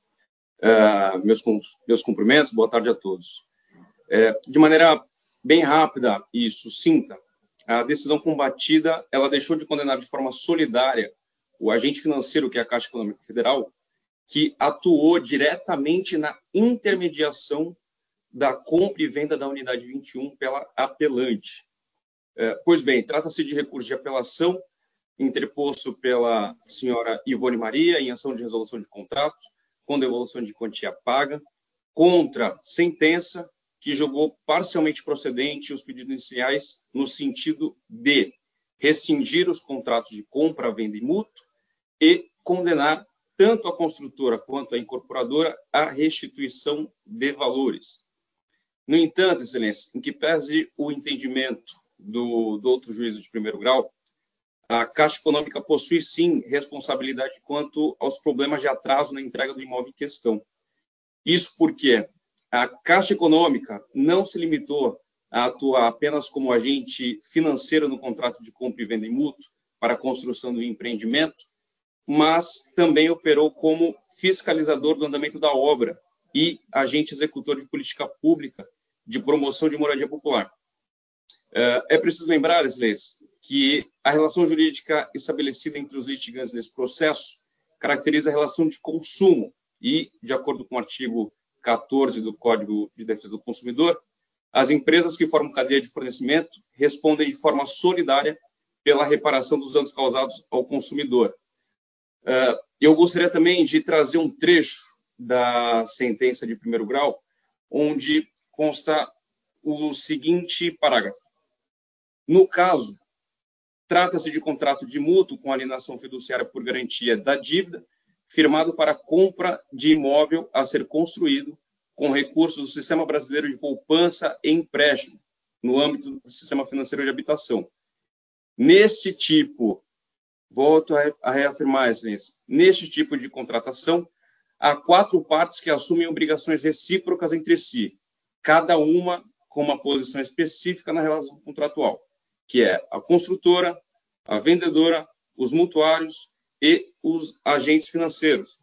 meus cumprimentos, boa tarde a todos. De maneira bem rápida e sucinta, a decisão combatida, ela deixou de condenar de forma solidária o agente financeiro, que é a Caixa Econômica Federal, que atuou diretamente na intermediação da compra e venda da unidade 21 pela apelante. Pois bem, trata-se de recurso de apelação interposto pela senhora Ivone Maria em ação de resolução de contratos, com devolução de quantia paga, contra sentença que julgou parcialmente procedente os pedidos iniciais no sentido de rescindir os contratos de compra, venda e mútuo e condenar tanto a construtora quanto a incorporadora à restituição de valores. No entanto, Excelência, em que pese o entendimento do outro juízo de primeiro grau, a Caixa Econômica possui, sim, responsabilidade quanto aos problemas de atraso na entrega do imóvel em questão. Isso porque a Caixa Econômica não se limitou a atuar apenas como agente financeiro no contrato de compra e venda em mútuo para a construção do empreendimento, mas também operou como fiscalizador do andamento da obra e agente executor de política pública de promoção de moradia popular. É preciso lembrar, Excelência, que a relação jurídica estabelecida entre os litigantes nesse processo caracteriza a relação de consumo e, de acordo com o artigo 14 do Código de Defesa do Consumidor, as empresas que formam cadeia de fornecimento respondem de forma solidária pela reparação dos danos causados ao consumidor. Eu gostaria também de trazer um trecho da sentença de primeiro grau, onde consta o seguinte parágrafo. No caso, trata-se de contrato de mútuo com alienação fiduciária por garantia da dívida, firmado para compra de imóvel a ser construído com recursos do Sistema Brasileiro de Poupança e Empréstimo, no âmbito do Sistema Financeiro de Habitação. Nesse tipo, volto a reafirmar, Excelência, neste tipo de contratação, há 4 partes que assumem obrigações recíprocas entre si, cada uma com uma posição específica na relação contratual, que é a construtora, a vendedora, os mutuários e os agentes financeiros.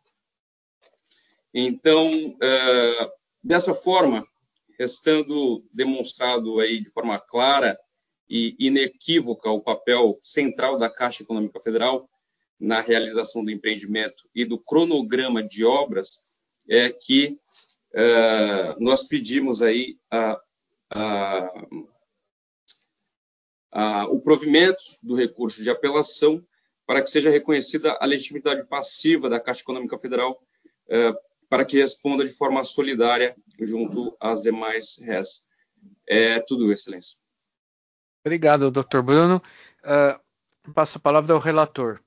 Então, dessa forma, estando demonstrado aí de forma clara e inequívoca o papel central da Caixa Econômica Federal na realização do empreendimento e do cronograma de obras, é que nós pedimos aí o provimento do recurso de apelação para que seja reconhecida a legitimidade passiva da Caixa Econômica Federal para que responda de forma solidária junto às demais réis. É tudo, Excelência. Obrigado, Dr. Bruno. Passo a palavra ao relator.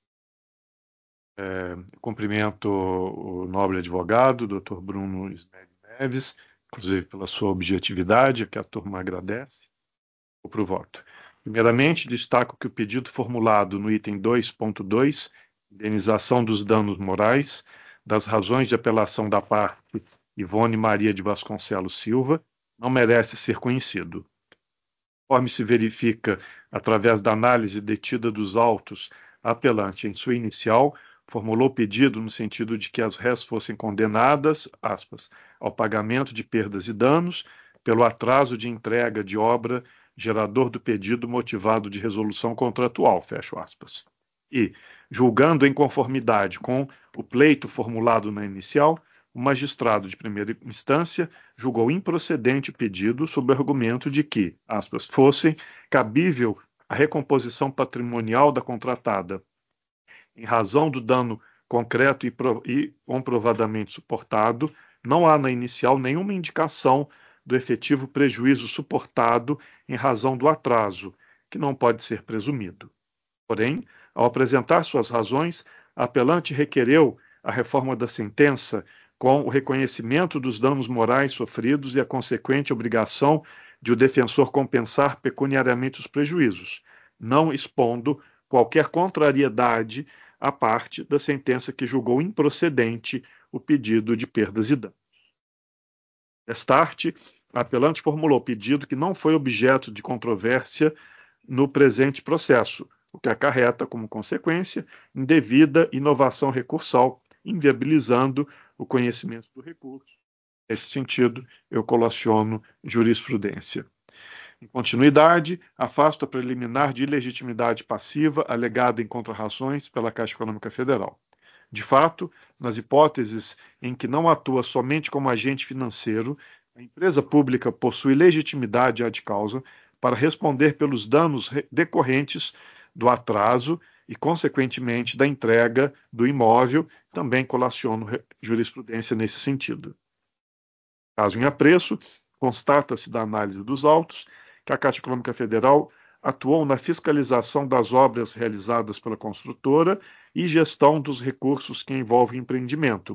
Cumprimento o nobre advogado, Dr. Bruno Ismeri Neves, inclusive pela sua objetividade, que a turma agradece. Vou para o voto. Primeiramente, destaco que o pedido formulado no item 2.2, indenização dos danos morais, das razões de apelação da parte Ivone Maria de Vasconcelos Silva, não merece ser conhecido. Conforme se verifica através da análise detida dos autos, a apelante, em sua inicial, formulou pedido no sentido de que as réis fossem condenadas, aspas, ao pagamento de perdas e danos pelo atraso de entrega de obra gerador do pedido motivado de resolução contratual, fecho aspas. E, julgando em conformidade com o pleito formulado na inicial, o magistrado de primeira instância julgou improcedente o pedido sob o argumento de que, aspas, fosse cabível a recomposição patrimonial da contratada, em razão do dano concreto e comprovadamente suportado, não há na inicial nenhuma indicação do efetivo prejuízo suportado em razão do atraso, que não pode ser presumido. Porém, ao apresentar suas razões, a apelante requereu a reforma da sentença com o reconhecimento dos danos morais sofridos e a consequente obrigação de o defensor compensar pecuniariamente os prejuízos, não expondo qualquer contrariedade à parte da sentença que julgou improcedente o pedido de perdas e danos. Destarte, a apelante formulou pedido que não foi objeto de controvérsia no presente processo, o que acarreta, como consequência, indevida inovação recursal, inviabilizando o conhecimento do recurso. Nesse sentido, eu colaciono jurisprudência. Em continuidade, afasto a preliminar de ilegitimidade passiva alegada em contrarrazões pela Caixa Econômica Federal. De fato, nas hipóteses em que não atua somente como agente financeiro, a empresa pública possui legitimidade ad causa para responder pelos danos decorrentes do atraso e, consequentemente, da entrega do imóvel. Também colaciono jurisprudência nesse sentido. Caso em apreço, Constata-se da análise dos autos que a Caixa Econômica Federal atuou na fiscalização das obras realizadas pela construtora e gestão dos recursos que envolvem empreendimento,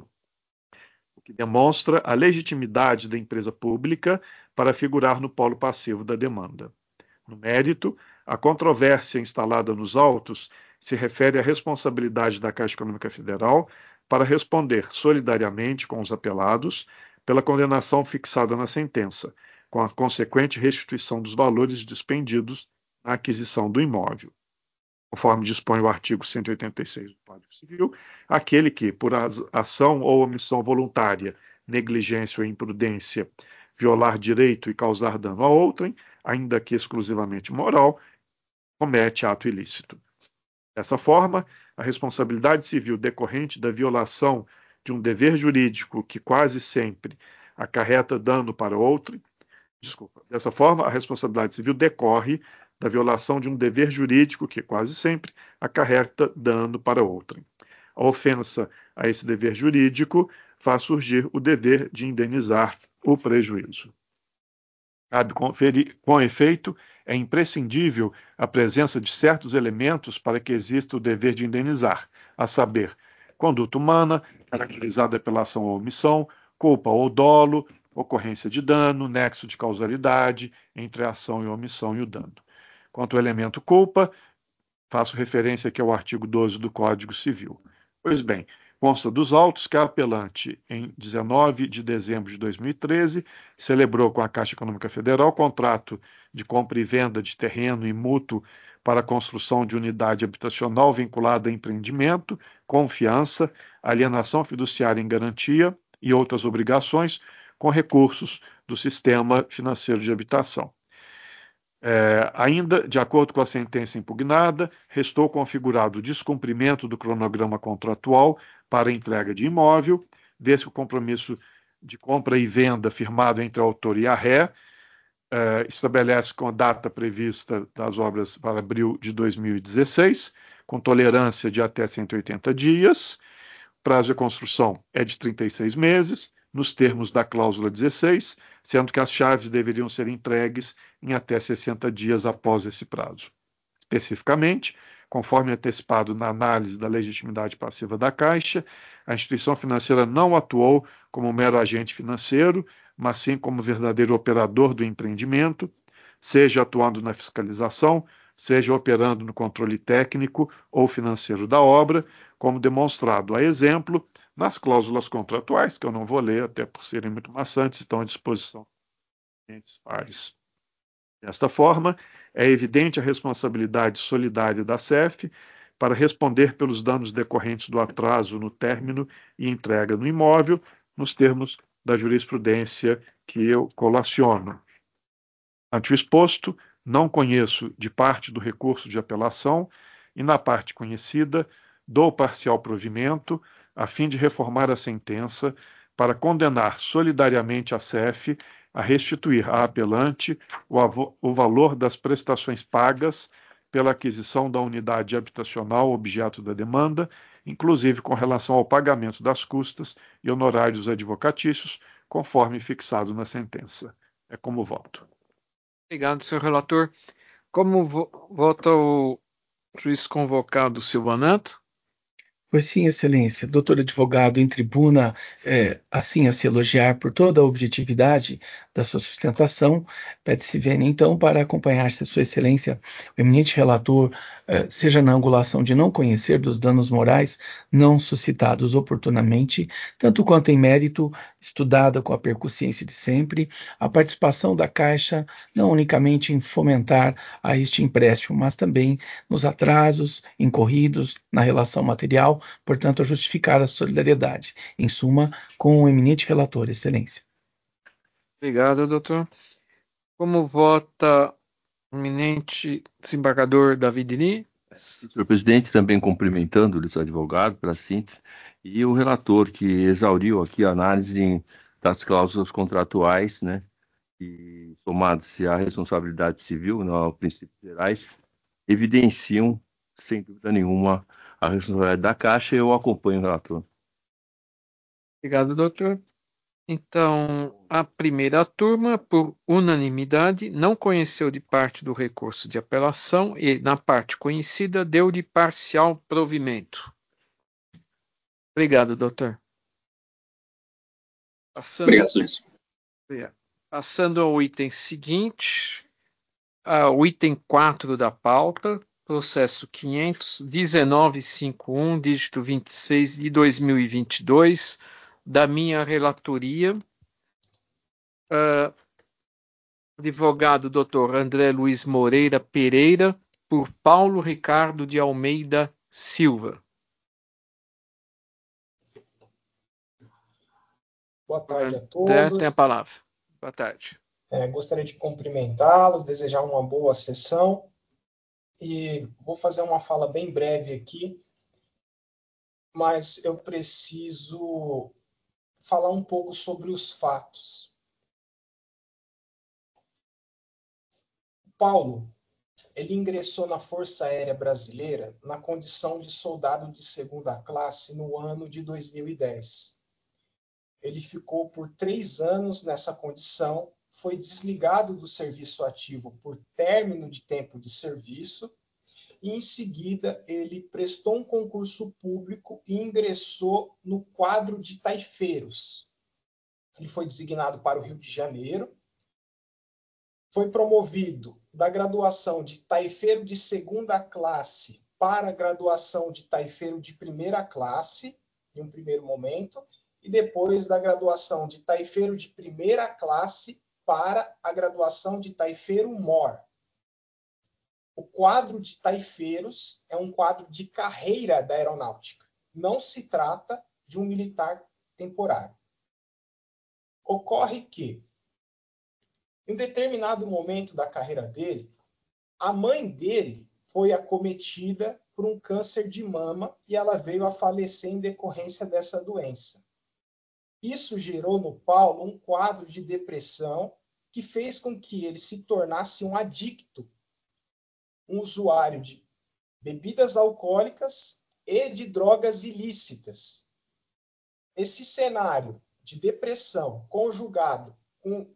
o que demonstra a legitimidade da empresa pública para figurar no polo passivo da demanda. No mérito, a controvérsia instalada nos autos se refere à responsabilidade da Caixa Econômica Federal para responder solidariamente com os apelados pela condenação fixada na sentença, com a consequente restituição dos valores despendidos na aquisição do imóvel. Conforme dispõe o artigo 186 do Código Civil, aquele que, por ação ou omissão voluntária, negligência ou imprudência, violar direito e causar dano a outrem, ainda que exclusivamente moral, comete ato ilícito. Dessa forma, a responsabilidade civil decorrente da violação de um dever jurídico que quase sempre acarreta dano para outrem, dessa forma, a responsabilidade civil decorre da violação de um dever jurídico que quase sempre acarreta dano para outrem. A ofensa a esse dever jurídico faz surgir o dever de indenizar o prejuízo. Cabe conferir, com efeito, é imprescindível a presença de certos elementos para que exista o dever de indenizar, a saber, conduta humana, caracterizada pela ação ou omissão, culpa ou dolo, ocorrência de dano, nexo de causalidade entre a ação e a omissão e o dano. Quanto ao elemento culpa, faço referência aqui ao artigo 12 do Código Civil. Pois bem, consta dos autos que a apelante, em 19 de dezembro de 2013, celebrou com a Caixa Econômica Federal contrato de compra e venda de terreno e mútuo para a construção de unidade habitacional vinculada a empreendimento, confiança, alienação fiduciária em garantia e outras obrigações com recursos do sistema financeiro de habitação. Ainda, de acordo com a sentença impugnada, restou configurado o descumprimento do cronograma contratual para a entrega de imóvel, vez que o compromisso de compra e venda firmado entre a autor e a ré estabelece com a data prevista das obras para abril de 2016, com tolerância de até 180 dias, o prazo de construção é de 36 meses, nos termos da cláusula 16, sendo que as chaves deveriam ser entregues em até 60 dias após esse prazo. Especificamente, conforme antecipado na análise da legitimidade passiva da Caixa, a instituição financeira não atuou como mero agente financeiro, mas sim como verdadeiro operador do empreendimento, seja atuando na fiscalização, seja operando no controle técnico ou financeiro da obra, como demonstrado a exemplo nas cláusulas contratuais, que eu não vou ler, até por serem muito maçantes, estão à disposição dos pares. Desta forma, é evidente a responsabilidade solidária da SEF para responder pelos danos decorrentes do atraso no término e entrega no imóvel, nos termos da jurisprudência que eu colaciono. Ante o exposto, não conheço de parte do recurso de apelação e, na parte conhecida, dou parcial provimento a fim de reformar a sentença para condenar solidariamente a SEF a restituir à apelante o valor das prestações pagas pela aquisição da unidade habitacional objeto da demanda, inclusive com relação ao pagamento das custas e honorários advocatícios, conforme fixado na sentença. É como voto. Obrigado, senhor relator. Como vota o juiz convocado Silvanato? Pois sim, excelência. Doutor advogado, em tribuna, assim a se elogiar por toda a objetividade da sua sustentação, pede-se vênia, então, para acompanhar-se a sua excelência, o eminente relator, seja na angulação de não conhecer dos danos morais não suscitados oportunamente, tanto quanto em mérito, estudada com a percussiência de sempre, a participação da Caixa, não unicamente em fomentar a este empréstimo, mas também nos atrasos incorridos na relação material, portanto, a justificar a solidariedade. Em suma, com o eminente relator, excelência. Obrigado, doutor. Como vota o eminente desembargador Davi Dini? Senhor presidente, também cumprimentando o advogado pela síntese e o relator que exauriu aqui a análise das cláusulas contratuais, né, e somadas-se à responsabilidade civil, aos princípios gerais, evidenciam, sem dúvida nenhuma, a responsabilidade da Caixa e eu acompanho o relator. Obrigado, doutor. Então, a primeira turma, por unanimidade, não conheceu de parte do recurso de apelação e, na parte conhecida, deu de parcial provimento. Obrigado, doutor. Obrigado, Silêncio. Passando ao item seguinte, o item 4 da pauta, processo 500-1951, dígito 26 de 2022, da minha relatoria, advogado Dr. André Luiz Moreira Pereira, por Paulo Ricardo de Almeida Silva. Boa tarde a André, todos. tem a palavra. Boa tarde. Gostaria de cumprimentá-los, desejar uma boa sessão e vou fazer uma fala bem breve aqui, mas eu preciso falar um pouco sobre os fatos. Paulo, ele ingressou na Força Aérea Brasileira na condição de soldado de segunda classe no ano de 2010. Ele ficou por 3 anos nessa condição, foi desligado do serviço ativo por término de tempo de serviço e, em seguida, ele prestou um concurso público e ingressou no quadro de taifeiros. Ele foi designado para o Rio de Janeiro, foi promovido da graduação de taifeiro de segunda classe para a graduação de taifeiro de primeira classe, em um primeiro momento, e depois da graduação de taifeiro de primeira classe para a graduação de taifeiro-mor. O quadro de taifeiros é um quadro de carreira da aeronáutica. Não se trata de um militar temporário. Ocorre que, em determinado momento da carreira dele, a mãe dele foi acometida por um câncer de mama e ela veio a falecer em decorrência dessa doença. Isso gerou no Paulo um quadro de depressão que fez com que ele se tornasse um adicto, um usuário de bebidas alcoólicas e de drogas ilícitas. Esse cenário de depressão conjugado com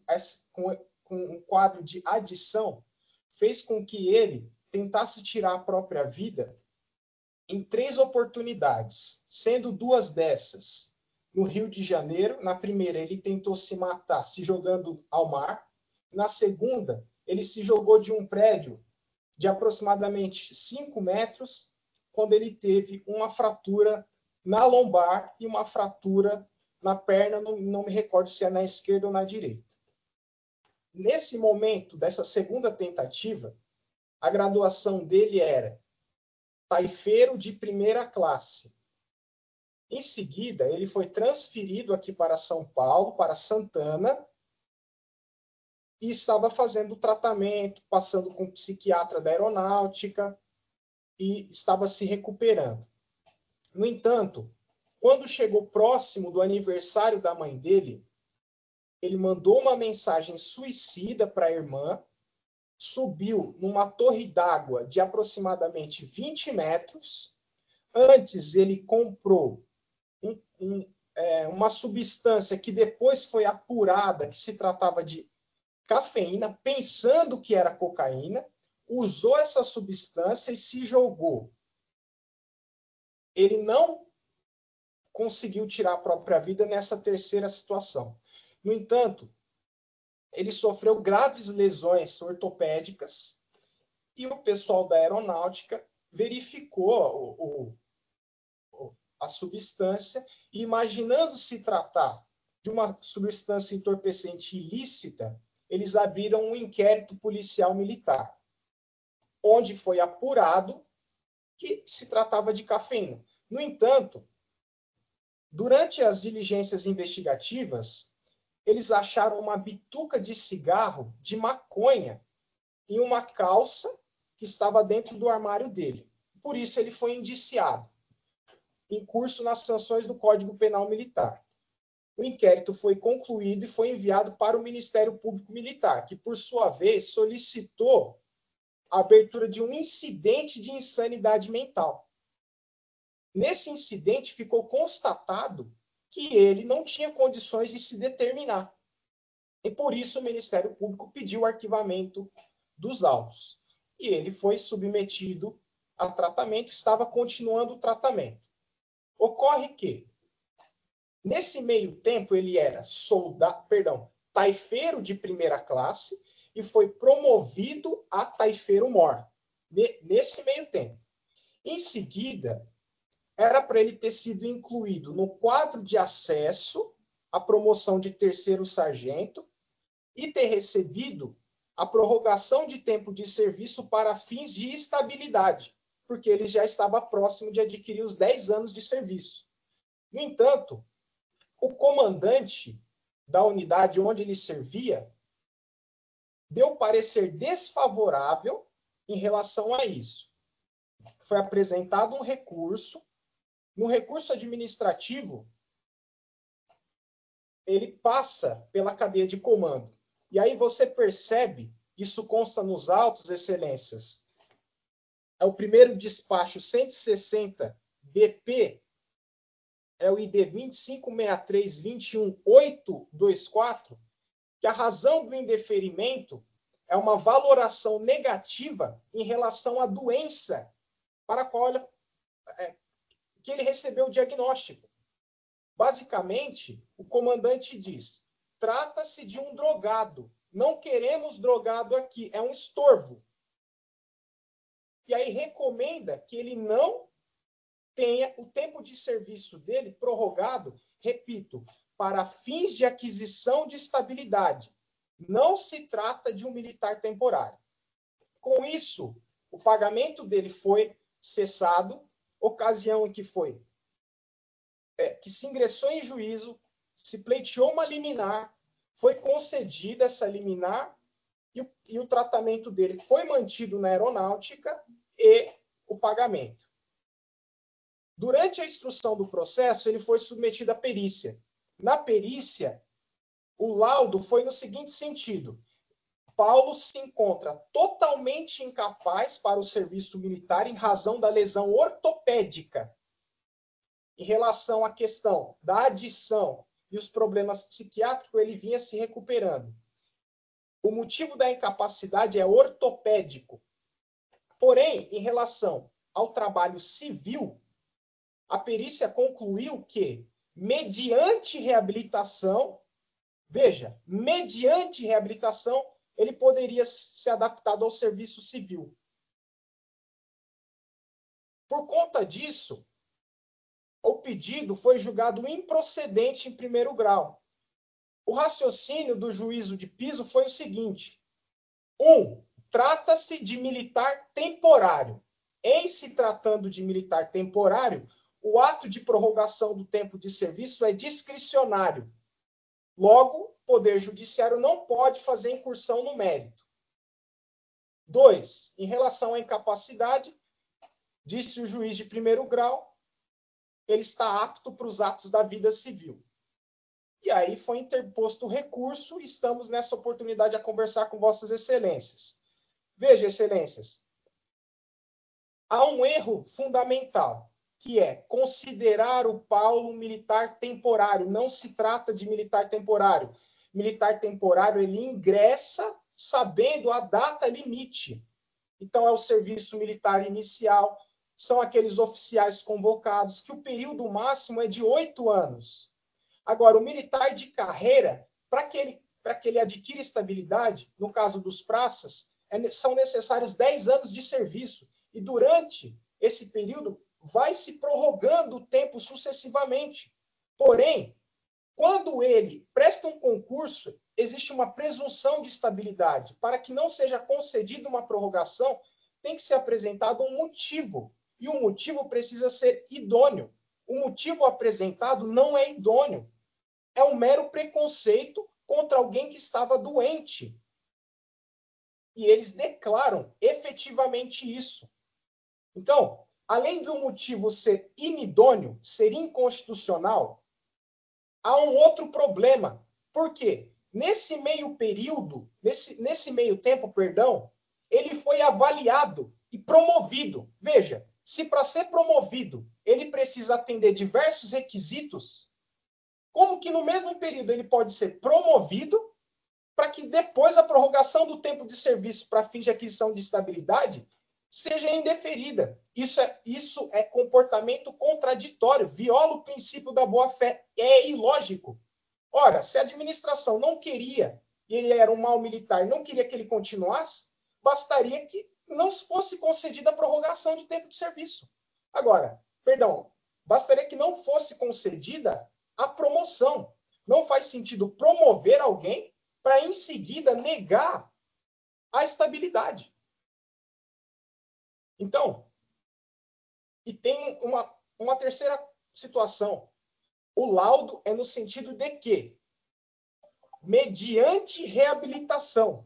um quadro de adição fez com que ele tentasse tirar a própria vida em 3 oportunidades, sendo 2 dessas no Rio de Janeiro. Na primeira, ele tentou se matar se jogando ao mar. Na segunda, ele se jogou de um prédio de aproximadamente 5 metros, quando ele teve uma fratura na lombar e uma fratura na perna, não me recordo se é na esquerda ou na direita. Nesse momento, dessa segunda tentativa, a graduação dele era taifeiro de primeira classe. Em seguida, ele foi transferido aqui para São Paulo, para Santana, e estava fazendo tratamento, passando com o psiquiatra da aeronáutica e estava se recuperando. No entanto, quando chegou próximo do aniversário da mãe dele, ele mandou uma mensagem suicida para a irmã, subiu numa torre d'água de aproximadamente 20 metros. Antes, ele comprou uma substância que depois foi apurada, que se tratava de cafeína, pensando que era cocaína, usou essa substância e se jogou. Ele não conseguiu tirar a própria vida nessa terceira situação. No entanto, ele sofreu graves lesões ortopédicas e o pessoal da aeronáutica verificou a substância e, imaginando se tratar de uma substância entorpecente ilícita, eles abriram um inquérito policial militar, onde foi apurado que se tratava de cafeína. No entanto, durante as diligências investigativas, eles acharam uma bituca de cigarro de maconha em uma calça que estava dentro do armário dele. Por isso ele foi indiciado, em curso nas sanções do Código Penal Militar. O inquérito foi concluído e foi enviado para o Ministério Público Militar, que, por sua vez, solicitou a abertura de um incidente de insanidade mental. Nesse incidente ficou constatado que ele não tinha condições de se determinar. E por isso o Ministério Público pediu o arquivamento dos autos. E ele foi submetido a tratamento, estava continuando o tratamento. Ocorre que, nesse meio tempo, ele era taifeiro de primeira classe e foi promovido a taifeiro-mor, nesse meio tempo. Em seguida, era para ele ter sido incluído no quadro de acesso à promoção de terceiro sargento e ter recebido a prorrogação de tempo de serviço para fins de estabilidade, porque ele já estava próximo de adquirir os 10 anos de serviço. No entanto, o comandante da unidade onde ele servia deu parecer desfavorável em relação a isso. Foi apresentado um recurso. No recurso administrativo, ele passa pela cadeia de comando. E aí você percebe, isso consta nos autos, excelências, é o primeiro despacho 160 BP, é o ID 256321-824, que a razão do indeferimento é uma valoração negativa em relação à doença para a qual que ele recebeu o diagnóstico. Basicamente, o comandante diz: trata-se de um drogado. Não queremos drogado aqui, é um estorvo. E aí recomenda que ele não tenha o tempo de serviço dele prorrogado, repito, para fins de aquisição de estabilidade. Não se trata de um militar temporário. Com isso, o pagamento dele foi cessado, ocasião em que que se ingressou em juízo, se pleiteou uma liminar, foi concedida essa liminar e o tratamento dele foi mantido na aeronáutica e o pagamento. Durante a instrução do processo, ele foi submetido à perícia. Na perícia, o laudo foi no seguinte sentido: Paulo se encontra totalmente incapaz para o serviço militar em razão da lesão ortopédica. Em relação à questão da adição e os problemas psiquiátricos, ele vinha se recuperando. O motivo da incapacidade é ortopédico. Porém, em relação ao trabalho civil, a perícia concluiu que, mediante reabilitação, ele poderia ser adaptado ao serviço civil. Por conta disso, o pedido foi julgado improcedente em primeiro grau. O raciocínio do juízo de piso foi o seguinte: 1. Trata-se de militar temporário. Em se tratando de militar temporário, o ato de prorrogação do tempo de serviço é discricionário. Logo, o Poder Judiciário não pode fazer incursão no mérito. 2. Em relação à incapacidade, disse o juiz de primeiro grau, ele está apto para os atos da vida civil. E aí foi interposto o recurso e estamos nessa oportunidade a conversar com vossas excelências. Veja, excelências, há um erro fundamental, que é considerar o Paulo um militar temporário. Não se trata de militar temporário. Militar temporário, ele ingressa sabendo a data limite. Então, é o serviço militar inicial, são aqueles oficiais convocados, que o período máximo é de 8 anos. Agora, o militar de carreira, para que ele adquira estabilidade, no caso dos praças, são necessários 10 anos de serviço. E durante esse período, vai se prorrogando o tempo sucessivamente. Porém, quando ele presta um concurso, existe uma presunção de estabilidade. Para que não seja concedida uma prorrogação, tem que ser apresentado um motivo. E o motivo precisa ser idôneo. O motivo apresentado não é idôneo. É um mero preconceito contra alguém que estava doente. E eles declaram efetivamente isso. Então, além do motivo ser inidôneo, ser inconstitucional, há um outro problema. Por quê? Nesse meio período, nesse meio tempo, ele foi avaliado e promovido. Veja, se para ser promovido ele precisa atender diversos requisitos, como que no mesmo período ele pode ser promovido para que depois a prorrogação do tempo de serviço para fins de aquisição de estabilidade seja indeferida. Isso é comportamento contraditório, viola o princípio da boa-fé, é ilógico. Ora, se a administração não queria, e ele era um mau militar, não queria que ele continuasse, bastaria que não fosse concedida a prorrogação de tempo de serviço. Agora, bastaria que não fosse concedida a promoção. Não faz sentido promover alguém para, em seguida, negar a estabilidade. Então, e tem uma terceira situação. O laudo é no sentido de que, mediante reabilitação,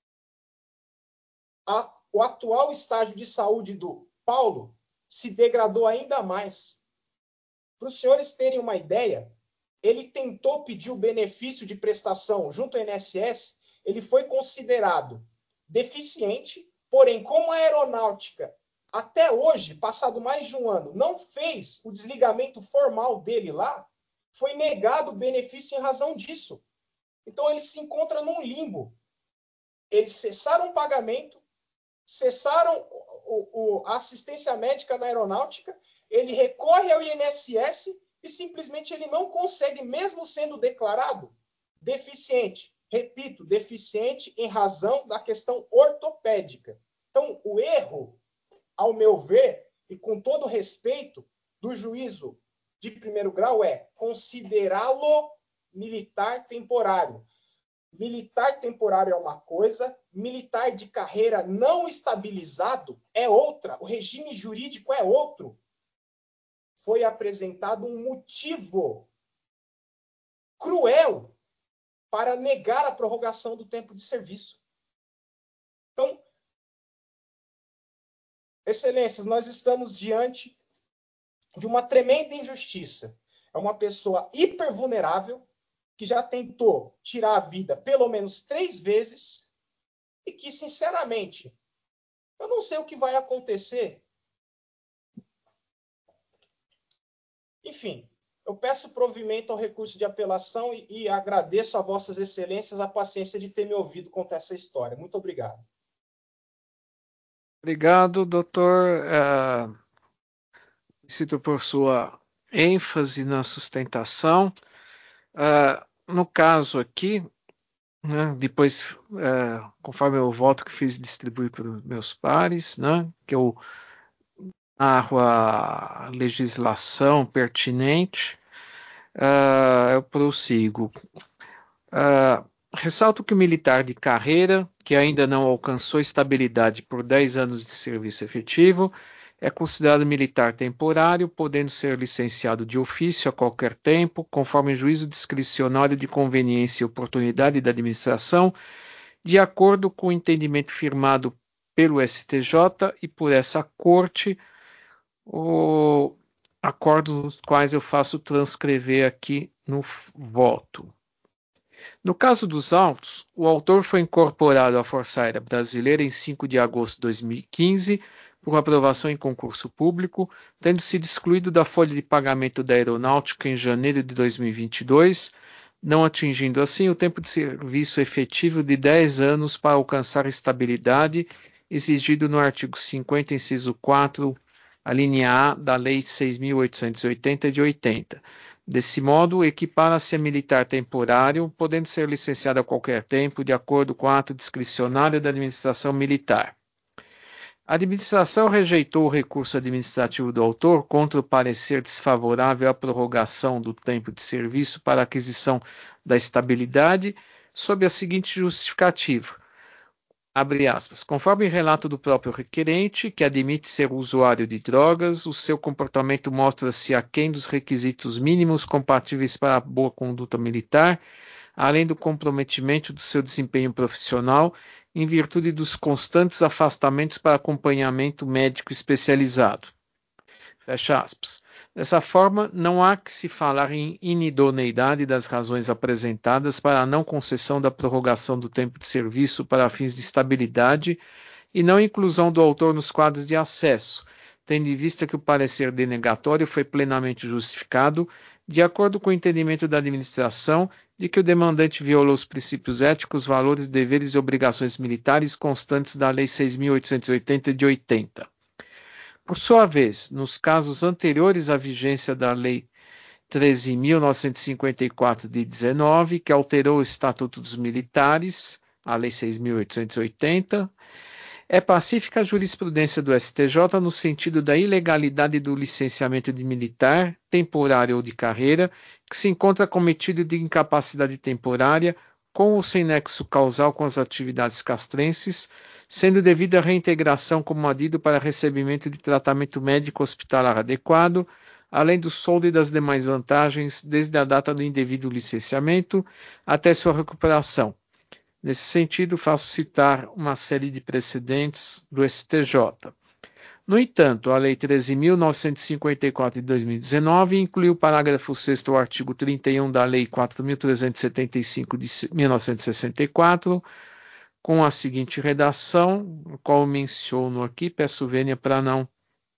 o atual estágio de saúde do Paulo se degradou ainda mais. Para os senhores terem uma ideia, ele tentou pedir o benefício de prestação junto ao INSS, ele foi considerado deficiente, porém, como a aeronáutica, até hoje, passado mais de um ano, não fez o desligamento formal dele lá, foi negado o benefício em razão disso. Então, ele se encontra num limbo. Eles cessaram o pagamento, cessaram a assistência médica na aeronáutica, ele recorre ao INSS e simplesmente ele não consegue, mesmo sendo declarado deficiente. Repito, deficiente em razão da questão ortopédica. Então, o erro, ao meu ver, e com todo respeito do juízo de primeiro grau, é considerá-lo militar temporário. Militar temporário é uma coisa, militar de carreira não estabilizado é outra, o regime jurídico é outro. Foi apresentado um motivo cruel para negar a prorrogação do tempo de serviço. Então, excelências, nós estamos diante de uma tremenda injustiça. É uma pessoa hipervulnerável, que já tentou tirar a vida pelo menos 3 vezes e que, sinceramente, eu não sei o que vai acontecer. Enfim, eu peço provimento ao recurso de apelação e agradeço a vossas excelências a paciência de ter me ouvido contar essa história. Muito obrigado. Obrigado, doutor. Felicito por sua ênfase na sustentação. No caso aqui, né, depois, conforme o voto que fiz distribuir para os meus pares, né, que eu narro a legislação pertinente, eu prossigo. Ressalto que o militar de carreira, que ainda não alcançou estabilidade por 10 anos de serviço efetivo, é considerado militar temporário, podendo ser licenciado de ofício a qualquer tempo, conforme juízo discricionário de conveniência e oportunidade da administração, de acordo com o entendimento firmado pelo STJ e por essa Corte, acordos nos quais eu faço transcrever aqui no voto. No caso dos autos, o autor foi incorporado à Força Aérea Brasileira em 5 de agosto de 2015, por aprovação em concurso público, tendo sido excluído da folha de pagamento da Aeronáutica em janeiro de 2022, não atingindo assim o tempo de serviço efetivo de 10 anos para alcançar estabilidade, exigido no artigo 50, inciso 4, a linha A da Lei 6.880 de 80. Desse modo, equipara-se a militar temporário, podendo ser licenciado a qualquer tempo, de acordo com o ato discricionário da administração militar. A administração rejeitou o recurso administrativo do autor contra o parecer desfavorável à prorrogação do tempo de serviço para aquisição da estabilidade, sob a seguinte justificativa. Abre aspas. Conforme relato do próprio requerente, que admite ser usuário de drogas, o seu comportamento mostra-se aquém dos requisitos mínimos compatíveis para a boa conduta militar, além do comprometimento do seu desempenho profissional, em virtude dos constantes afastamentos para acompanhamento médico especializado. Fecha aspas. Dessa forma, não há que se falar em inidoneidade das razões apresentadas para a não concessão da prorrogação do tempo de serviço para fins de estabilidade e não inclusão do autor nos quadros de acesso, tendo em vista que o parecer denegatório foi plenamente justificado, de acordo com o entendimento da administração de que o demandante violou os princípios éticos, valores, deveres e obrigações militares constantes da Lei 6.880 de 80. Por sua vez, nos casos anteriores à vigência da Lei 13.954 de 19, que alterou o Estatuto dos Militares, a Lei 6.880, é pacífica a jurisprudência do STJ no sentido da ilegalidade do licenciamento de militar, temporário ou de carreira, que se encontra cometido de incapacidade temporária, com ou sem nexo causal com as atividades castrenses, sendo devida a reintegração como adido para recebimento de tratamento médico hospitalar adequado, além do soldo e das demais vantagens, desde a data do indevido licenciamento até sua recuperação. Nesse sentido, faço citar uma série de precedentes do STJ. No entanto, a Lei 13.954 de 2019 incluiu o parágrafo 6º do artigo 31 da Lei 4.375 de 1964, com a seguinte redação, a qual eu menciono aqui, peço vênia para não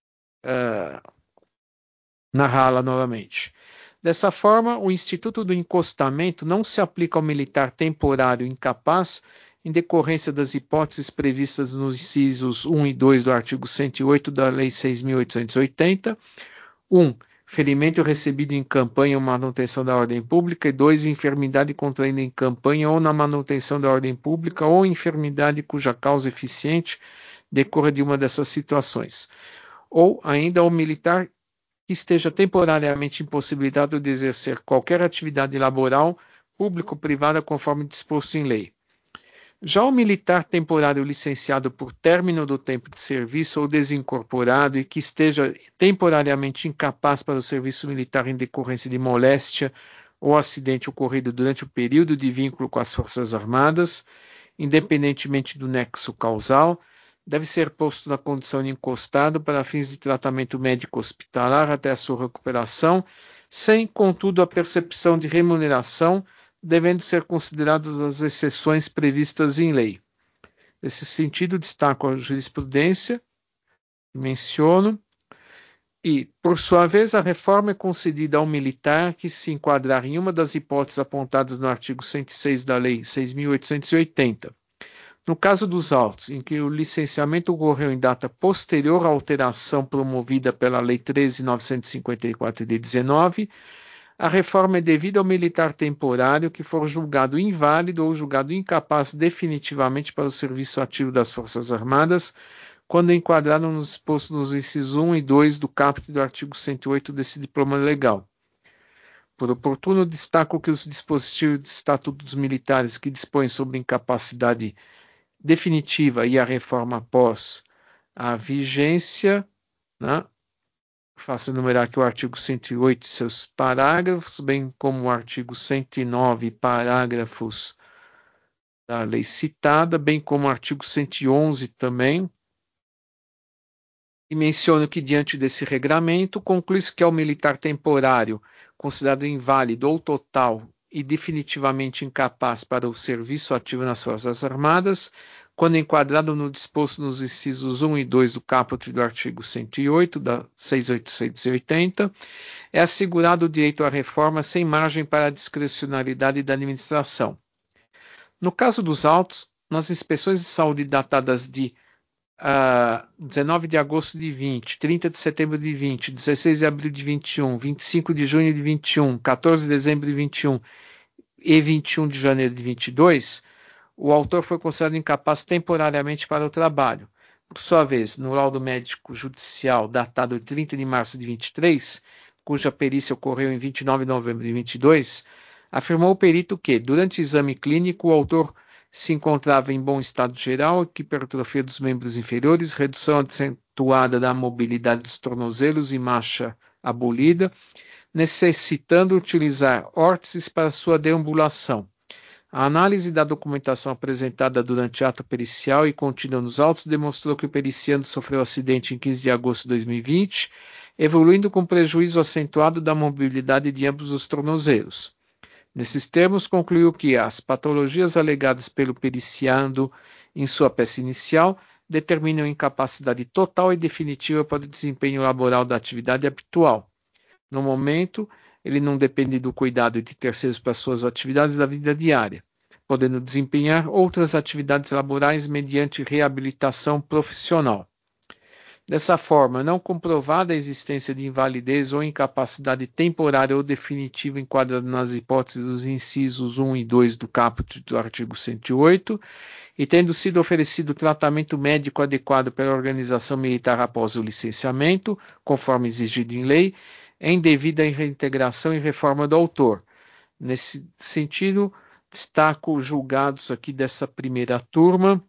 narrá-la novamente. Dessa forma, o Instituto do Encostamento não se aplica ao militar temporário incapaz em decorrência das hipóteses previstas nos incisos 1 e 2 do artigo 108 da Lei 6.880. 1. Ferimento recebido em campanha ou manutenção da ordem pública. E 2. Enfermidade contraída em campanha ou na manutenção da ordem pública ou enfermidade cuja causa eficiente decorra de uma dessas situações. Ou ainda o militar que esteja temporariamente impossibilitado de exercer qualquer atividade laboral, pública ou privada, conforme disposto em lei. Já o militar temporário licenciado por término do tempo de serviço ou desincorporado e que esteja temporariamente incapaz para o serviço militar em decorrência de moléstia ou acidente ocorrido durante o período de vínculo com as Forças Armadas, independentemente do nexo causal, deve ser posto na condição de encostado para fins de tratamento médico hospitalar até a sua recuperação, sem, contudo, a percepção de remuneração, devendo ser consideradas as exceções previstas em lei. Nesse sentido, destaco a jurisprudência, menciono, e, por sua vez, a reforma é concedida ao militar que se enquadrar em uma das hipóteses apontadas no artigo 106 da Lei 6.880. No caso dos autos, em que o licenciamento ocorreu em data posterior à alteração promovida pela Lei 13.954 de 19, a reforma é devida ao militar temporário que for julgado inválido ou julgado incapaz definitivamente para o serviço ativo das Forças Armadas, quando enquadrado nos dispostos nos incisos 1 e 2 do caput do artigo 108 desse diploma legal. Por oportuno, destaco que os dispositivos do Estatuto dos Militares que dispõem sobre incapacidade definitiva e a reforma após a vigência, né? Faço enumerar aqui o artigo 108 e seus parágrafos, bem como o artigo 109 parágrafos da lei citada, bem como o artigo 111 também. E menciono que, diante desse regramento, conclui-se que é o militar temporário, considerado inválido ou total e definitivamente incapaz para o serviço ativo nas Forças Armadas, quando enquadrado no disposto nos incisos 1 e 2 do caput do artigo 108 da 6.880, é assegurado o direito à reforma sem margem para a discricionalidade da administração. No caso dos autos, nas inspeções de saúde datadas de 19 de agosto de 20, 30 de setembro de 20, 16 de abril de 21, 25 de junho de 21, 14 de dezembro de 21 e 21 de janeiro de 22, o autor foi considerado incapaz temporariamente para o trabalho. Por sua vez, no laudo médico judicial datado de 30 de março de 23, cuja perícia ocorreu em 29 de novembro de 22, afirmou o perito que, durante o exame clínico, o autor se encontrava em bom estado geral, hipertrofia dos membros inferiores, redução acentuada da mobilidade dos tornozelos e marcha abolida, necessitando utilizar órteses para sua deambulação. A análise da documentação apresentada durante ato pericial e contida nos autos demonstrou que o periciando sofreu acidente em 15 de agosto de 2020, evoluindo com prejuízo acentuado da mobilidade de ambos os tornozelos. Nesses termos, concluiu que as patologias alegadas pelo periciando em sua peça inicial determinam incapacidade total e definitiva para o desempenho laboral da atividade habitual. No momento, ele não depende do cuidado de terceiros para suas atividades da vida diária, podendo desempenhar outras atividades laborais mediante reabilitação profissional. Dessa forma, não comprovada a existência de invalidez ou incapacidade temporária ou definitiva enquadrada nas hipóteses dos incisos 1 e 2 do caput do artigo 108, e tendo sido oferecido tratamento médico adequado pela organização militar após o licenciamento, conforme exigido em lei, em devida reintegração e reforma do autor. Nesse sentido, destaco os julgados aqui dessa primeira turma,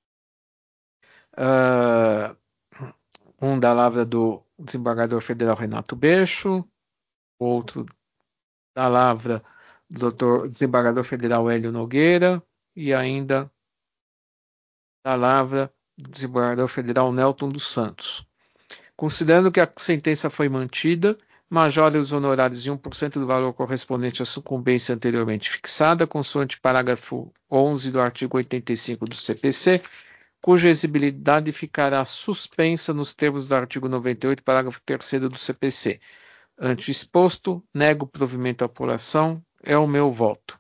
um da lavra do desembargador federal Renato Bexo, outro da lavra do desembargador federal Hélio Nogueira e ainda da lavra do desembargador federal Nelton dos Santos. Considerando que a sentença foi mantida, majora os honorários em 1% do valor correspondente à sucumbência anteriormente fixada, consoante parágrafo 11 do artigo 85 do CPC, cuja exigibilidade ficará suspensa nos termos do artigo 98, parágrafo 3º do CPC. Ante exposto, nego provimento à apuração, é o meu voto.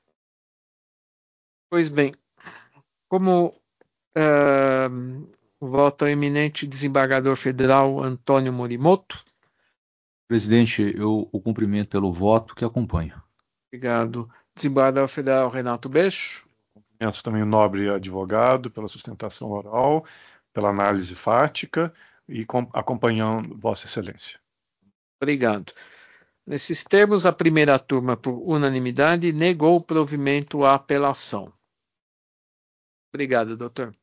Pois bem, como voto ao eminente desembargador federal Antônio Morimoto. Presidente, eu o cumprimento pelo voto que acompanho. Obrigado. Desembargador federal Renato Bexo. Cumprimento também o nobre advogado pela sustentação oral, pela análise fática e acompanhando Vossa Excelência. Obrigado. Nesses termos, a primeira turma, por unanimidade, negou o provimento à apelação. Obrigado, doutor.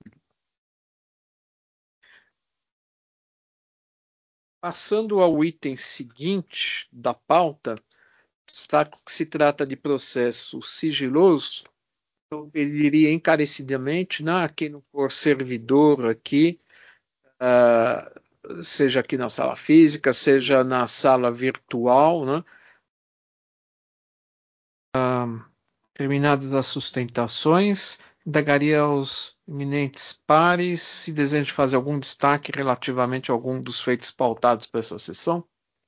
Passando ao item seguinte da pauta, destaco que se trata de processo sigiloso. Eu pediria encarecidamente, quem não for servidor aqui, seja aqui na sala física, seja na sala virtual, terminadas as sustentações, indagaria aos eminentes pares se desejam fazer algum destaque relativamente a algum dos feitos pautados por essa sessão.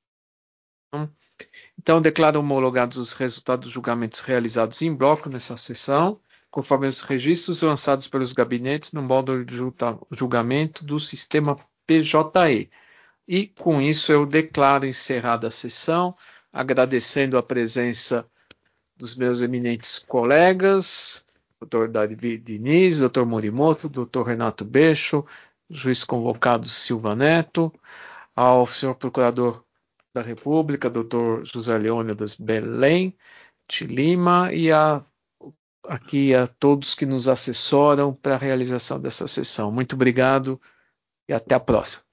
Então, declaro homologados os resultados dos julgamentos realizados em bloco nessa sessão, conforme os registros lançados pelos gabinetes no módulo de julgamento do sistema PJE. E, com isso, eu declaro encerrada a sessão, agradecendo a presença dos meus eminentes colegas, Dr. David Diniz, Dr. Morimoto, Dr. Renato Bexo, juiz convocado Silva Neto, ao senhor Procurador da República, Dr. José Leônidas Belém de Lima, e aqui a todos que nos assessoram para a realização dessa sessão. Muito obrigado e até a próxima.